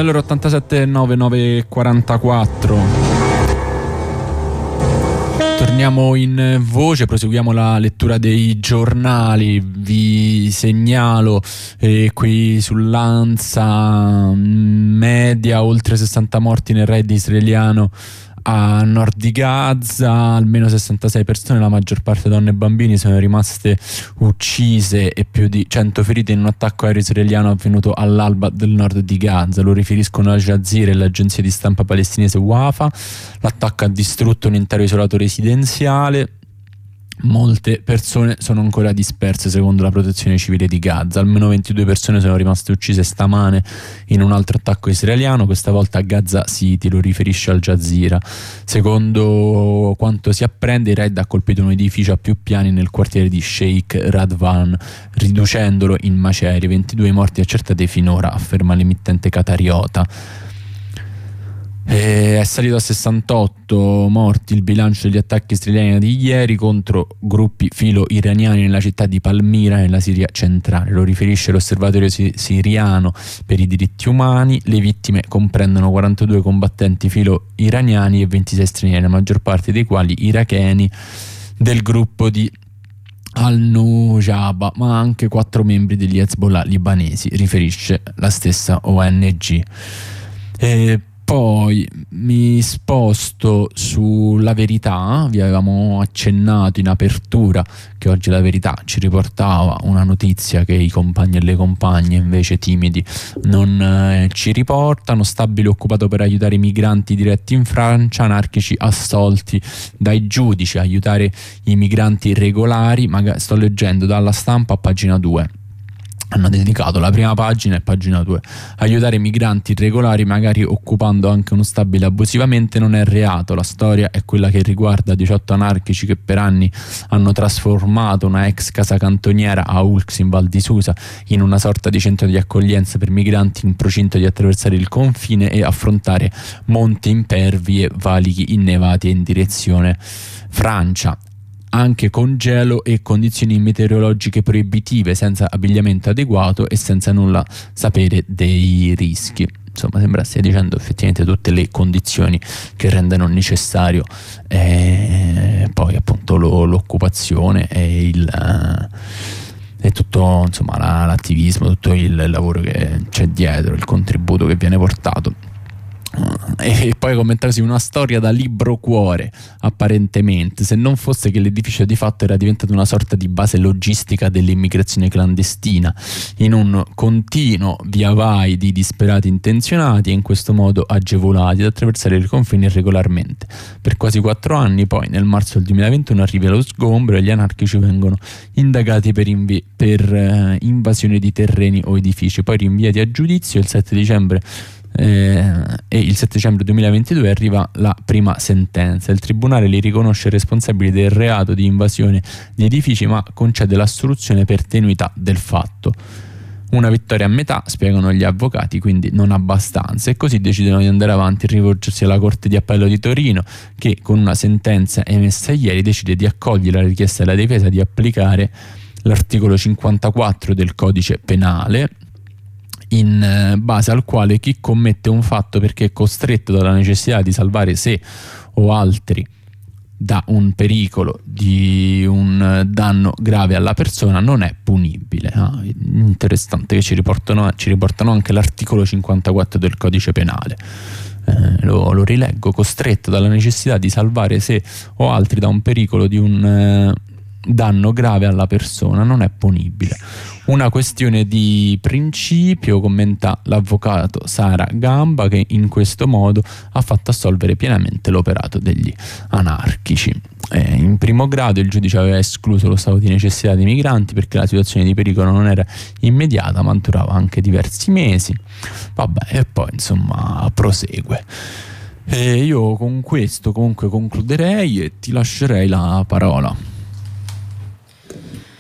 [SPEAKER 1] allora ottantasette novantanove quarantaquattro. Torniamo in voce, proseguiamo la lettura dei giornali. Vi segnalo eh, qui sull'Ansa media oltre sessanta morti nel raid israeliano a nord di Gaza, almeno sessantasei persone, la maggior parte donne e bambini, sono rimaste uccise e più di cento feriti in un attacco aereo israeliano avvenuto all'alba del nord di Gaza. Lo riferiscono Al Jazeera e l'agenzia di stampa palestinese Wafa. L'attacco ha distrutto un intero isolato residenziale. Molte persone sono ancora disperse, secondo la protezione civile di Gaza. Almeno ventidue persone sono rimaste uccise stamane in un altro attacco israeliano, questa volta a Gaza City, lo riferisce Al Jazeera. Secondo quanto si apprende, il raid ha colpito un edificio a più piani nel quartiere di Sheikh Radwan, riducendolo in macerie. ventidue morti accertati finora, afferma l'emittente qatariota. È salito a sessantotto morti il bilancio degli attacchi israeliani di ieri contro gruppi filo-iraniani nella città di Palmira, nella Siria centrale. Lo riferisce l'osservatorio siriano per i diritti umani. Le vittime comprendono quarantadue combattenti filo-iraniani e ventisei stranieri, la maggior parte dei quali iracheni del gruppo di Al-Nujaba, ma anche quattro membri degli Hezbollah libanesi, riferisce la stessa O N G. E poi mi sposto sulla Verità. Vi avevamo accennato in apertura che oggi la Verità ci riportava una notizia che i compagni e le compagne invece timidi non eh, ci riportano. Stabile occupato per aiutare i migranti diretti in Francia, anarchici assolti dai giudici. Aiutare i migranti regolari, magari, sto leggendo dalla Stampa a pagina due. Hanno dedicato la prima pagina e pagina due. Aiutare migranti irregolari, magari occupando anche uno stabile abusivamente, non è reato. La storia è quella che riguarda diciotto anarchici che per anni hanno trasformato una ex casa cantoniera a Ulx in Val di Susa in una sorta di centro di accoglienza per migranti in procinto di attraversare il confine e affrontare monti impervi e valichi innevati in direzione Francia, anche con gelo e condizioni meteorologiche proibitive, senza abbigliamento adeguato e senza nulla sapere dei rischi. Insomma, sembra stia dicendo effettivamente tutte le condizioni che rendono necessario eh, poi appunto lo, l'occupazione e il eh, e tutto, insomma, la, l'attivismo, tutto il lavoro che c'è dietro, il contributo che viene portato. E poi commentarsi una storia da libro cuore, apparentemente, se non fosse che l'edificio di fatto era diventato una sorta di base logistica dell'immigrazione clandestina, in un continuo via vai di disperati intenzionati e in questo modo agevolati ad attraversare il confine regolarmente. Per quasi quattro anni, poi nel marzo del duemilaventuno arriva lo sgombro e gli anarchici vengono indagati per, invi- per eh, invasione di terreni o edifici, poi rinviati a giudizio. Il sette dicembre Eh, e il sette dicembre duemilaventidue arriva la prima sentenza. Il tribunale li riconosce responsabili del reato di invasione di edifici, ma concede l'assoluzione per tenuità del fatto. Una vittoria a metà, spiegano gli avvocati, quindi non abbastanza, e così decidono di andare avanti e rivolgersi alla Corte di Appello di Torino, che con una sentenza emessa ieri decide di accogliere la richiesta della difesa di applicare l'articolo cinquantaquattro del Codice Penale, in base al quale chi commette un fatto perché è costretto dalla necessità di salvare sé o altri da un pericolo di un danno grave alla persona non è punibile. Ah, interessante che ci riportano, ci riportano anche l'articolo cinquantaquattro del Codice Penale. Eh, lo, lo rileggo: costretto dalla necessità di salvare sé o altri da un pericolo di un eh, danno grave alla persona non è punibile. Una questione di principio, commenta l'avvocato Sara Gamba, che in questo modo ha fatto assolvere pienamente l'operato degli anarchici. Eh, in primo grado il giudice aveva escluso lo stato di necessità dei migranti perché la situazione di pericolo non era immediata, ma durava anche diversi mesi. Vabbè, e poi insomma prosegue. E io con questo comunque concluderei e ti lascerei la parola.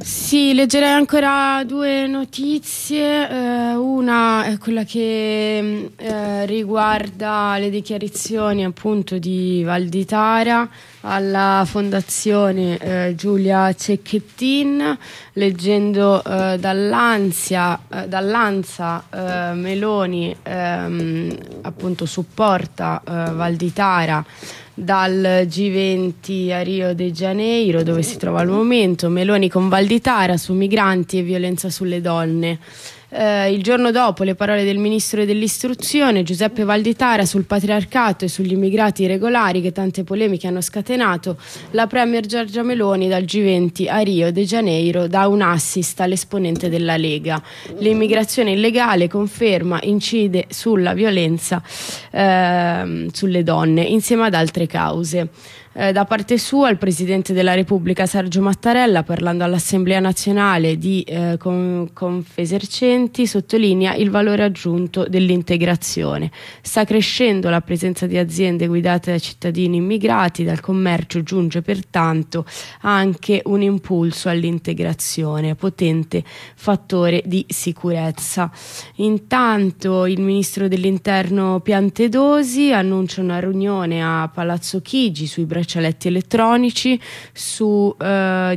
[SPEAKER 2] Sì, leggerei ancora due notizie. Eh, una è quella che eh, riguarda le dichiarazioni appunto di Valditara alla fondazione eh, Giulia Cecchettin. Leggendo eh, dall'Ansia, eh, dall'Ansa eh, Meloni ehm, appunto supporta eh, Valditara dal G venti a Rio de Janeiro, dove si trova al momento. Meloni con Valditara su migranti e violenza sulle donne. Eh, il giorno dopo le parole del ministro dell'istruzione Giuseppe Valditara sul patriarcato e sugli immigrati irregolari che tante polemiche hanno scatenato, la premier Giorgia Meloni dal G venti a Rio de Janeiro dà un assist all'esponente della Lega. L'immigrazione illegale, conferma, incide sulla violenza eh, sulle donne insieme ad altre cause. Eh, da parte sua il Presidente della Repubblica Sergio Mattarella, parlando all'Assemblea Nazionale di eh, con, Confesercenti, sottolinea il valore aggiunto dell'integrazione. Sta crescendo la presenza di aziende guidate da cittadini immigrati, dal commercio giunge pertanto anche un impulso all'integrazione, potente fattore di sicurezza. Intanto il Ministro dell'Interno Piantedosi annuncia una riunione a Palazzo Chigi sui braccialetti elettronici, su eh,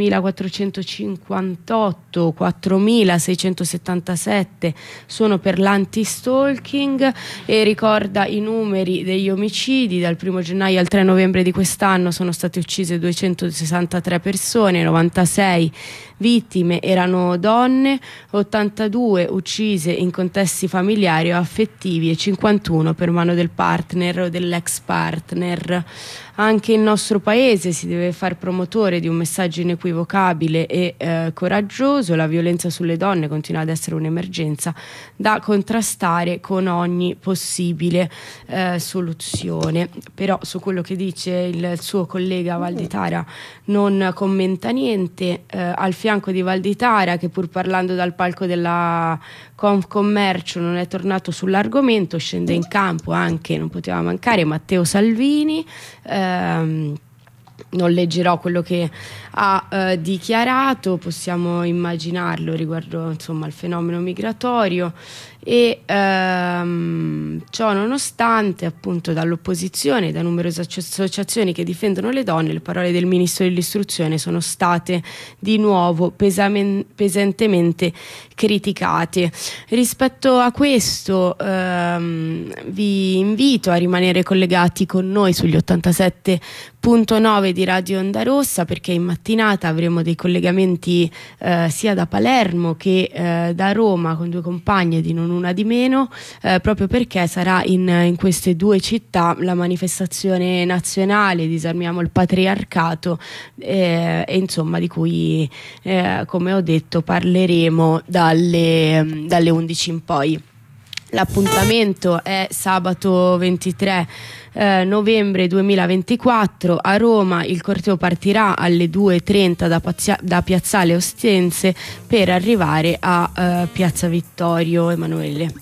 [SPEAKER 2] diecimilaquattrocentocinquantotto, quattromilaseicentosettantasette sono per l'anti-stalking, e ricorda i numeri degli omicidi. Dal primo gennaio al tre novembre di quest'anno sono state uccise duecentosessantatré persone, novantasei vittime erano donne, ottantadue uccise in contesti familiari o affettivi e cinquantuno per mano del partner o dell'ex partner. Anche il nostro paese si deve far promotore di un messaggio inequivocabile e eh, coraggioso. La violenza sulle donne continua ad essere un'emergenza da contrastare con ogni possibile eh, soluzione. Però su quello che dice il, il suo collega Valditara non commenta niente. Eh, al fianco di Valditara, che pur parlando dal palco della Confcommercio non è tornato sull'argomento, scende in campo anche, non poteva mancare, Matteo Salvini. Ehm, non leggerò quello che ha eh, dichiarato, possiamo immaginarlo riguardo insomma al fenomeno migratorio. E ehm, ciò nonostante, appunto, dall'opposizione, da numerose associazioni che difendono le donne, le parole del ministro dell'istruzione sono state di nuovo pesamen- pesantemente criticate. Rispetto a questo ehm, vi invito a rimanere collegati con noi sugli ottantasette punto nove di Radio Onda Rossa, perché in mattinata avremo dei collegamenti eh, sia da Palermo che eh, da Roma con due compagne di Non Una di Meno, eh, proprio perché sarà in, in queste due città la manifestazione nazionale Disarmiamo il patriarcato, eh, e insomma di cui eh, come ho detto parleremo dalle, dalle undici in poi. L'appuntamento è sabato ventitré eh, novembre duemilaventiquattro a Roma. Il corteo partirà alle due e trenta da, Pazia- da Piazzale Ostense per arrivare a eh, Piazza Vittorio Emanuele.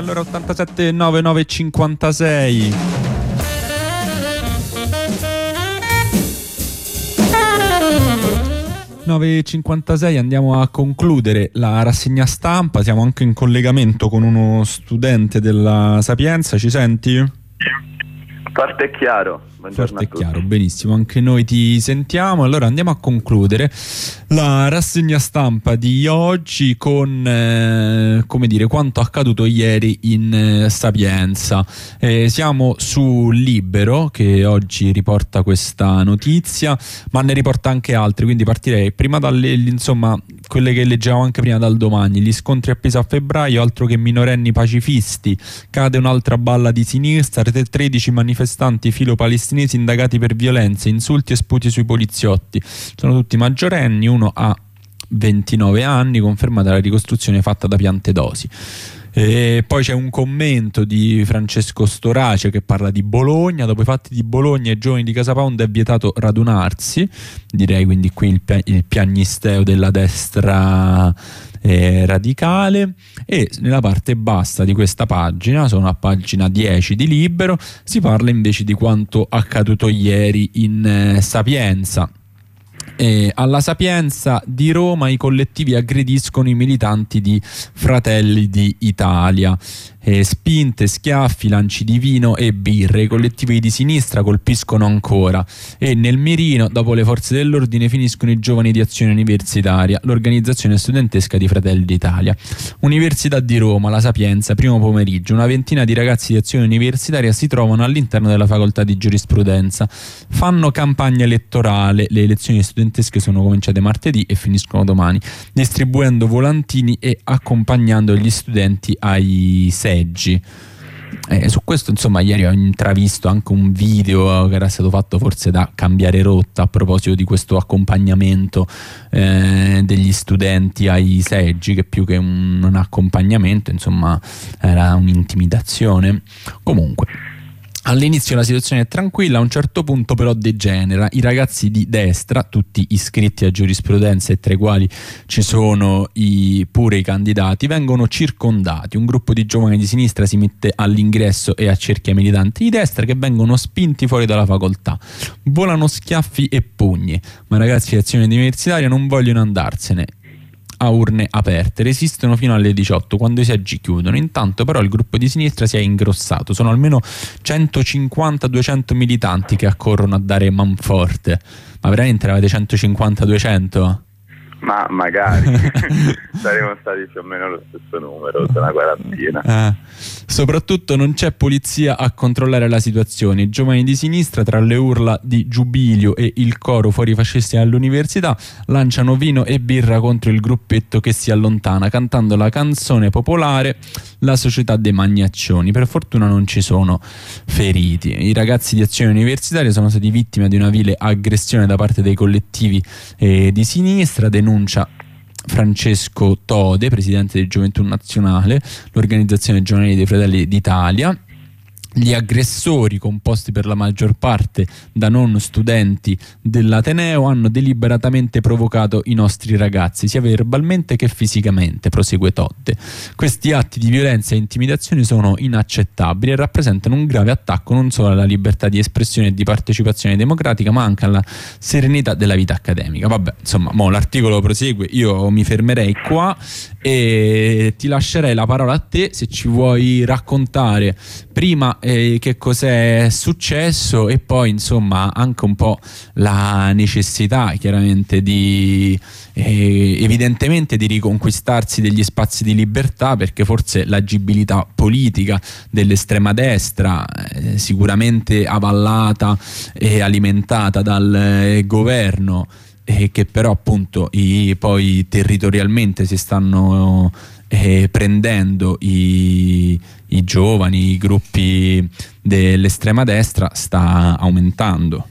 [SPEAKER 1] allora ottantasette novantanove cinquantasei. nove e cinquantasei, andiamo a concludere la rassegna stampa. Siamo anche in collegamento con uno studente della Sapienza. Ci senti?
[SPEAKER 3] Forte e chiaro. Buongiorno
[SPEAKER 1] Forte e chiaro, benissimo, anche noi ti sentiamo. Allora andiamo a concludere la rassegna stampa di oggi con eh, come dire, quanto accaduto ieri in eh, Sapienza. Eh, siamo su Libero, che oggi riporta questa notizia, ma ne riporta anche altre, quindi partirei prima dalle, insomma, quelle che leggevo anche prima dal Domani. Gli scontri a Pisa a febbraio, altro che minorenni pacifisti, cade un'altra balla di sinistra, tredici manifestanti filo palestinesi indagati per violenze, insulti e sputi sui poliziotti. Sono tutti maggiorenni, uno ha ventinove anni, confermata la ricostruzione fatta da Piantedosi. E poi c'è un commento di Francesco Storace che parla di Bologna. Dopo i fatti di Bologna ai giovani di Casa Pound è vietato radunarsi. Direi quindi qui il, pi- il piagnisteo della destra eh, radicale. E nella parte bassa di questa pagina, sono a pagina dieci di Libero, si parla invece di quanto accaduto ieri in eh, Sapienza. Eh, alla Sapienza di Roma i collettivi aggrediscono i militanti di Fratelli d'Italia. Eh, spinte, schiaffi, lanci di vino e birre. I collettivi di sinistra colpiscono ancora e nel mirino, dopo le forze dell'ordine, finiscono i giovani di Azione Universitaria, l'organizzazione studentesca di Fratelli d'Italia. Università di Roma, la Sapienza, primo pomeriggio. Una ventina di ragazzi di Azione Universitaria si trovano all'interno della facoltà di giurisprudenza. Fanno campagna elettorale. Le elezioni studentesche sono cominciate martedì e finiscono domani, distribuendo volantini e accompagnando gli studenti ai seggi. Eh, su questo, insomma, ieri ho intravisto anche un video che era stato fatto forse da Cambiare Rotta a proposito di questo accompagnamento eh, degli studenti ai seggi, che più che un, un accompagnamento, insomma, era un'intimidazione. Comunque, all'inizio la situazione è tranquilla, a un certo punto però degenera. I ragazzi di destra, tutti iscritti a giurisprudenza e tra i quali ci sono i, pure i candidati, vengono circondati. Un gruppo di giovani di sinistra si mette all'ingresso e accerchia militanti di destra che vengono spinti fuori dalla facoltà. Volano schiaffi e pugni, ma i ragazzi di Azione Universitaria non vogliono andarsene. A urne aperte, resistono fino alle diciotto, quando i seggi chiudono. Intanto però il gruppo di sinistra si è ingrossato, sono almeno centocinquanta duecento militanti che accorrono a dare manforte. Ma veramente eravate centocinquanta duecento?
[SPEAKER 3] Ma magari saremmo stati più o meno lo stesso numero, una quarantina.
[SPEAKER 1] Eh. Soprattutto non c'è polizia a controllare la situazione. I giovani di sinistra, tra le urla di giubilio e il coro fuori fascisti all'università, lanciano vino e birra contro il gruppetto che si allontana, cantando la canzone popolare La società dei magnaccioni. Per fortuna non ci sono feriti. I ragazzi di Azione Universitaria sono stati vittime di una vile aggressione da parte dei collettivi eh, di sinistra. Denuncia Francesco Tode, presidente di Gioventù Nazionale, l'organizzazione giovanile dei Fratelli d'Italia. Gli aggressori, composti per la maggior parte da non studenti dell'Ateneo, hanno deliberatamente provocato i nostri ragazzi, sia verbalmente che fisicamente, prosegue Todde. Questi atti di violenza e intimidazione sono inaccettabili e rappresentano un grave attacco non solo alla libertà di espressione e di partecipazione democratica, ma anche alla serenità della vita accademica. Vabbè, insomma, mo l'articolo prosegue, io mi fermerei qua e ti lascerei la parola a te se ci vuoi raccontare prima eh, che cos'è successo e poi insomma anche un po' la necessità chiaramente di eh, evidentemente di riconquistarsi degli spazi di libertà, perché forse l'agibilità politica dell'estrema destra eh, sicuramente avallata e alimentata dal eh, governo e che però appunto i, poi territorialmente si stanno eh, prendendo i, i giovani, i gruppi dell'estrema destra, sta aumentando.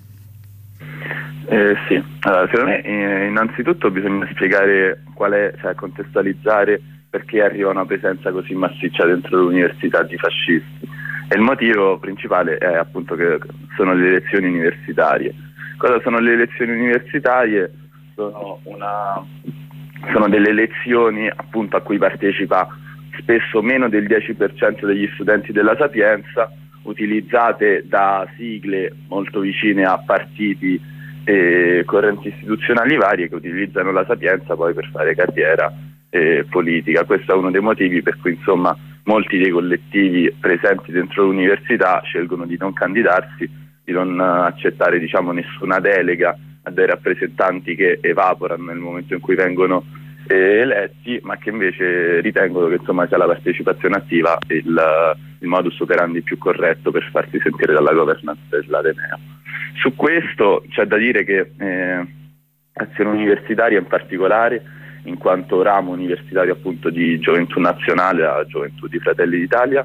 [SPEAKER 3] Eh, sì, allora, secondo me eh, innanzitutto bisogna spiegare qual è, cioè contestualizzare perché arriva una presenza così massiccia dentro l'università di fascisti, e il motivo principale è appunto che sono le elezioni universitarie. Cosa sono le elezioni universitarie? Sono, una, sono delle elezioni appunto a cui partecipa spesso meno del dieci per cento degli studenti della Sapienza, utilizzate da sigle molto vicine a partiti e correnti istituzionali varie che utilizzano la Sapienza poi per fare carriera eh, politica. Questo è uno dei motivi per cui insomma molti dei collettivi presenti dentro l'università scelgono di non candidarsi, di non accettare diciamo nessuna delega a dei rappresentanti che evaporano nel momento in cui vengono eh, eletti, ma che invece ritengono che insomma sia la partecipazione attiva il, il modus operandi più corretto per farsi sentire dalla governance dell'Ateneo. Su questo c'è da dire che eh, Azione Universitaria in particolare, in quanto ramo universitario appunto di Gioventù Nazionale, la Gioventù di Fratelli d'Italia,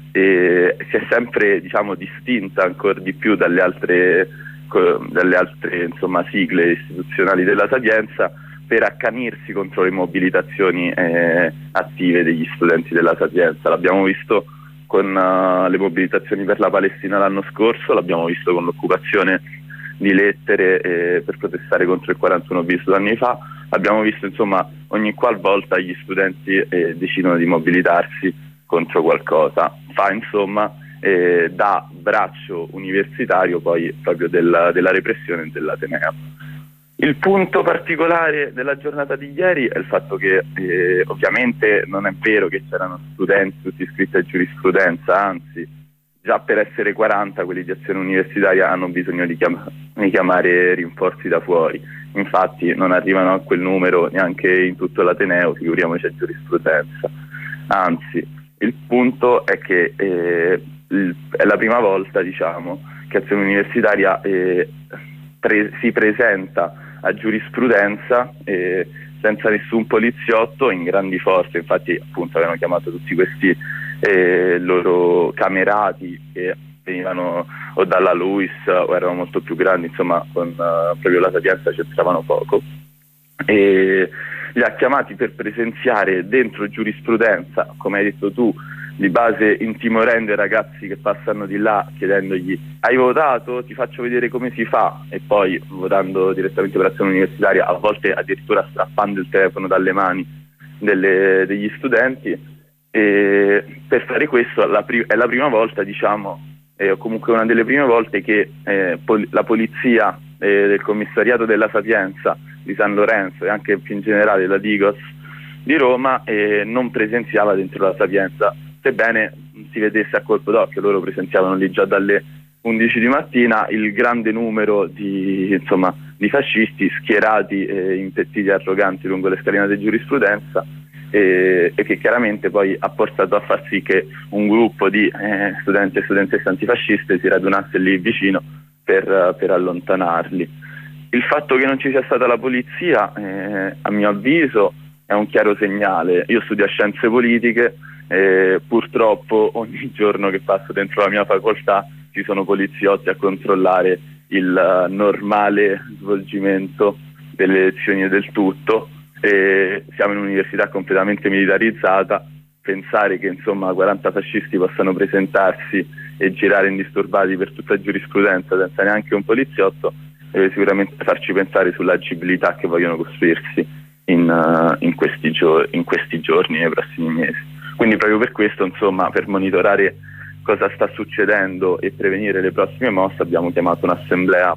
[SPEAKER 3] e si è sempre diciamo distinta ancora di più dalle altre, dalle altre insomma, sigle istituzionali della Sapienza per accanirsi contro le mobilitazioni eh, attive degli studenti della Sapienza. L'abbiamo visto con uh, le mobilitazioni per la Palestina l'anno scorso, l'abbiamo visto con l'occupazione di lettere eh, per protestare contro il quarantuno bis due anni fa, abbiamo visto insomma ogni qualvolta gli studenti eh, decidono di mobilitarsi contro qualcosa. Fa insomma eh, da braccio universitario poi proprio del, della repressione dell'Ateneo. Il punto particolare della giornata di ieri è il fatto che eh, ovviamente non è vero che c'erano studenti tutti iscritti a giurisprudenza, anzi già per essere quaranta quelli di Azione Universitaria hanno bisogno di, chiam- di chiamare rinforzi da fuori. Infatti non arrivano a quel numero neanche in tutto l'Ateneo, figuriamoci a giurisprudenza. Anzi, il punto è che eh, il, è la prima volta diciamo che Azione Universitaria eh, pre- si presenta a giurisprudenza eh, senza nessun poliziotto, in grandi forze. Infatti appunto avevano chiamato tutti questi eh, loro camerati che venivano o dalla Luis o erano molto più grandi, insomma con uh, proprio la Sapienza c'entravano poco, e li ha chiamati per presenziare dentro giurisprudenza, come hai detto tu, di base intimorendo i ragazzi che passano di là chiedendogli hai votato? Ti faccio vedere come si fa, e poi votando direttamente per Azione Universitaria, a volte addirittura strappando il telefono dalle mani delle, degli studenti. E per fare questo la pri- è la prima volta diciamo eh, o comunque una delle prime volte che eh, pol- la polizia eh, del commissariato della Sapienza di San Lorenzo e anche più in generale la Digos di Roma eh, non presenziava dentro la Sapienza, sebbene si vedesse a colpo d'occhio. Loro presenziavano lì già dalle undici di mattina il grande numero di, insomma, di fascisti schierati e impettiti e arroganti lungo le scalinate di giurisprudenza, e, e che chiaramente poi ha portato a far sì che un gruppo di eh, studenti e studentesse antifasciste si radunasse lì vicino per, per allontanarli. Il fatto che non ci sia stata la polizia, eh, a mio avviso, è un chiaro segnale. Io studio scienze politiche, eh, purtroppo ogni giorno che passo dentro la mia facoltà ci sono poliziotti a controllare il uh, normale svolgimento delle lezioni e del tutto. E siamo in un'università completamente militarizzata. Pensare che insomma quaranta fascisti possano presentarsi e girare indisturbati per tutta giurisprudenza senza neanche un poliziotto deve sicuramente farci pensare sull'agibilità che vogliono costruirsi in, uh, in, questi gio- in questi giorni, nei prossimi mesi. Quindi proprio per questo, insomma, per monitorare cosa sta succedendo e prevenire le prossime mosse, abbiamo chiamato un'assemblea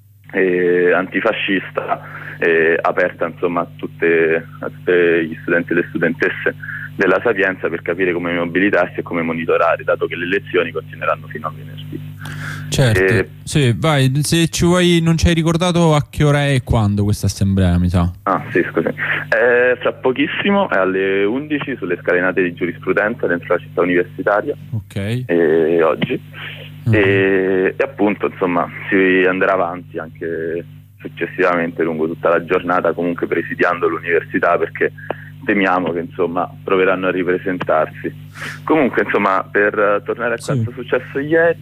[SPEAKER 3] eh, antifascista eh, aperta insomma a, tutte, a tutti gli studenti e le studentesse della Sapienza per capire come mobilitarsi e come monitorare, dato che le lezioni continueranno fino a venerdì.
[SPEAKER 1] Certo,
[SPEAKER 3] e...
[SPEAKER 1] sì, vai, se ci vuoi, non ci hai ricordato a che ora è e quando questa assemblea, mi sa.
[SPEAKER 3] Ah sì, scusi. Eh, fra pochissimo è alle undici sulle scalinate di giurisprudenza dentro la città universitaria.
[SPEAKER 1] Ok.
[SPEAKER 3] Eh, oggi.
[SPEAKER 1] Uh-huh.
[SPEAKER 3] E, e appunto, insomma, si andrà avanti anche successivamente lungo tutta la giornata, comunque presidiando l'università, perché temiamo che insomma proveranno a ripresentarsi. Comunque, insomma, per uh, tornare a
[SPEAKER 1] sì.
[SPEAKER 3] quanto è successo ieri,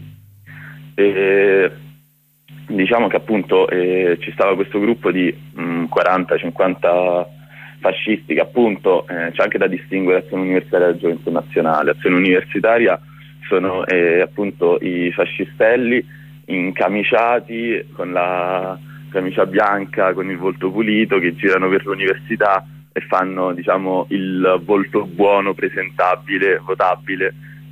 [SPEAKER 3] eh, diciamo che appunto eh, ci stava questo gruppo di mh, quaranta cinquanta fascisti che appunto eh, c'è anche da distinguere Azione Universitaria dalla Gioventù Nazionale. Azione Universitaria sono eh, appunto i fascistelli incamiciati con la camicia bianca, con il volto pulito, che girano per l'università e fanno, diciamo, il volto buono, presentabile, votabile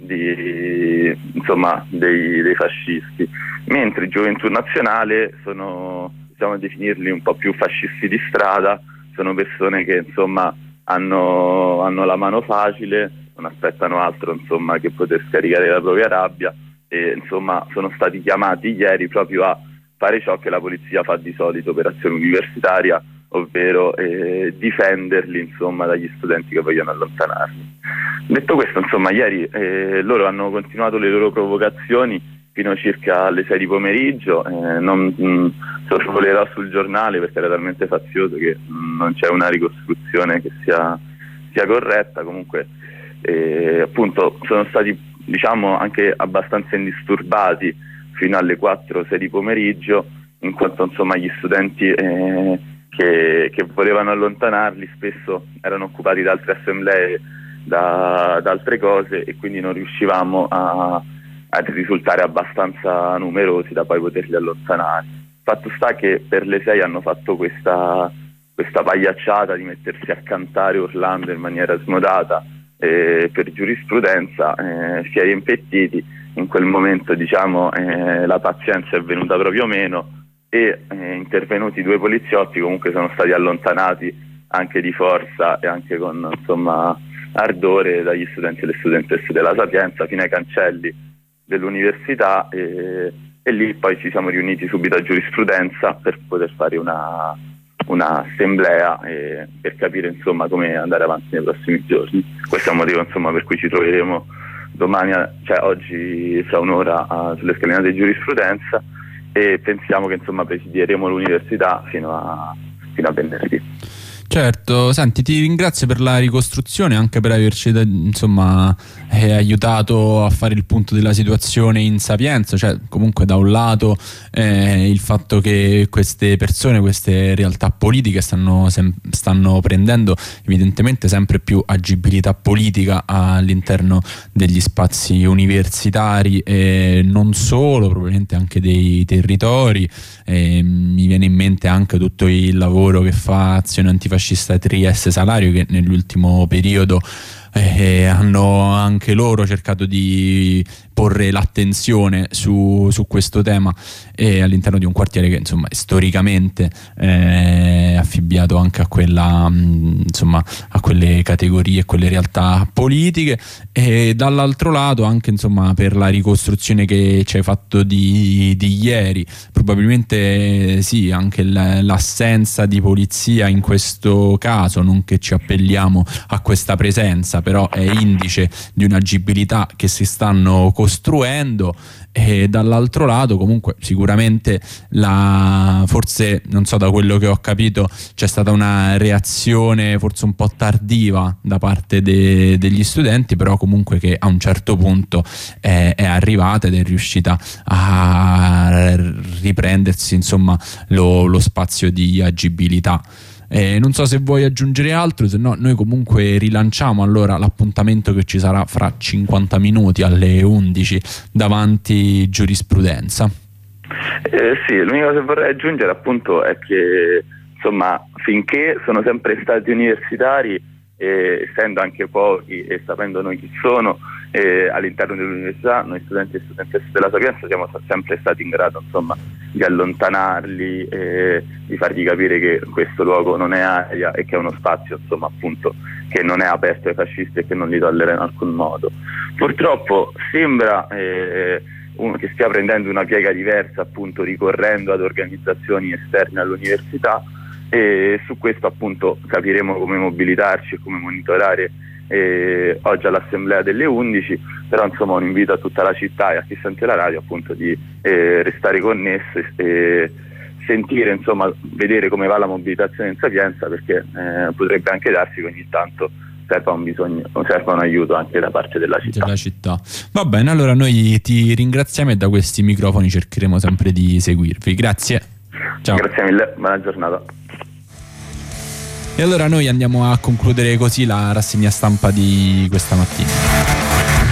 [SPEAKER 3] di, insomma, dei, dei fascisti, mentre Gioventù Nazionale sono, possiamo definirli un po' più fascisti di strada, sono persone che, insomma, hanno, hanno la mano facile, non aspettano altro, insomma, che poter scaricare la propria rabbia e, insomma, sono stati chiamati ieri proprio a fare ciò che la polizia fa di solito, operazione universitaria, ovvero eh, difenderli, insomma, dagli studenti che vogliono allontanarli. Detto questo, insomma, ieri eh, loro hanno continuato le loro provocazioni fino circa alle sei di pomeriggio, eh, non mh, sorvolerò sul giornale perché era talmente fazioso che mh, non c'è una ricostruzione che sia, sia corretta. Comunque eh, appunto sono stati, diciamo, anche abbastanza indisturbati fino alle quattro sei di pomeriggio, in quanto, insomma, gli studenti eh, che, che volevano allontanarli spesso erano occupati da altre assemblee, da, da altre cose, e quindi non riuscivamo a, a risultare abbastanza numerosi da poi poterli allontanare. Fatto sta che per le sei hanno fatto questa, questa pagliacciata di mettersi a cantare urlando in maniera smodata eh, per giurisprudenza, eh, si è riempettiti. In quel momento, diciamo, eh, la pazienza è venuta proprio meno e eh, intervenuti due poliziotti comunque sono stati allontanati anche di forza e anche con, insomma, ardore dagli studenti e le studentesse della Sapienza fino ai cancelli dell'università, e, e lì poi ci siamo riuniti subito a giurisprudenza per poter fare una, una assemblea e per capire, insomma, come andare avanti nei prossimi giorni. Questo è un motivo, insomma, per cui ci troveremo domani, cioè oggi fra un'ora a, sulle scalinate di giurisprudenza, e pensiamo che, insomma, presidieremo l'università fino a, fino a venerdì.
[SPEAKER 1] Certo, senti, ti ringrazio per la ricostruzione, anche per averci, insomma, eh, aiutato a fare il punto della situazione in Sapienza. Cioè, comunque, da un lato eh, il fatto che queste persone, queste realtà politiche stanno, sem- stanno prendendo evidentemente sempre più agibilità politica all'interno degli spazi universitari e non solo, probabilmente anche dei territori. Eh, mi viene in mente anche tutto il lavoro che fa Azione Antifascista Trieste Salario, che nell'ultimo periodo eh, hanno anche loro cercato di porre l'attenzione su, su questo tema, e all'interno di un quartiere che, insomma, storicamente eh, è affibbiato anche a quella, mh, insomma, a quelle categorie, quelle realtà politiche. E dall'altro lato anche, insomma, per la ricostruzione che ci hai fatto di, di ieri, probabilmente sì, anche l'assenza di polizia in questo caso, non che ci appelliamo a questa presenza, però è indice di un'agibilità che si stanno costruendo. E dall'altro lato comunque sicuramente la, forse, non so, da quello che ho capito c'è stata una reazione forse un po' tardiva da parte de, degli studenti, però comunque che a un certo punto è, è arrivata ed è riuscita a riprendersi, insomma, lo, lo spazio di agibilità. Eh, non so se vuoi aggiungere altro, se no noi comunque rilanciamo allora l'appuntamento che ci sarà fra cinquanta minuti alle undici davanti giurisprudenza.
[SPEAKER 3] Eh, sì, l'unica cosa che vorrei aggiungere, appunto, è che, insomma, finché sono sempre stati universitari, eh, essendo anche pochi e sapendo noi chi sono, eh, all'interno dell'università, noi studenti e studentesse della Sapienza siamo sempre stati in grado, insomma, di allontanarli e di fargli capire che questo luogo non è aria e che è uno spazio, insomma, appunto, che non è aperto ai fascisti e che non li tollera in alcun modo. Purtroppo sembra eh, uno che stia prendendo una piega diversa, appunto, ricorrendo ad organizzazioni esterne all'università, e su questo, appunto, capiremo come mobilitarci e come monitorare eh, oggi all'assemblea delle undici. Però, insomma, un invito a tutta la città e a chi sente la radio, appunto, di eh, restare connesse e sentire, insomma, vedere come va la mobilitazione in Sapienza, perché eh, potrebbe anche darsi che ogni tanto serva un bisogno, serva un aiuto anche da parte della città.
[SPEAKER 1] della città. Va bene, allora noi ti ringraziamo e da questi microfoni cercheremo sempre di seguirvi. Grazie. Ciao.
[SPEAKER 3] Grazie mille, buona giornata.
[SPEAKER 1] E allora noi andiamo a concludere così la rassegna stampa di questa mattina.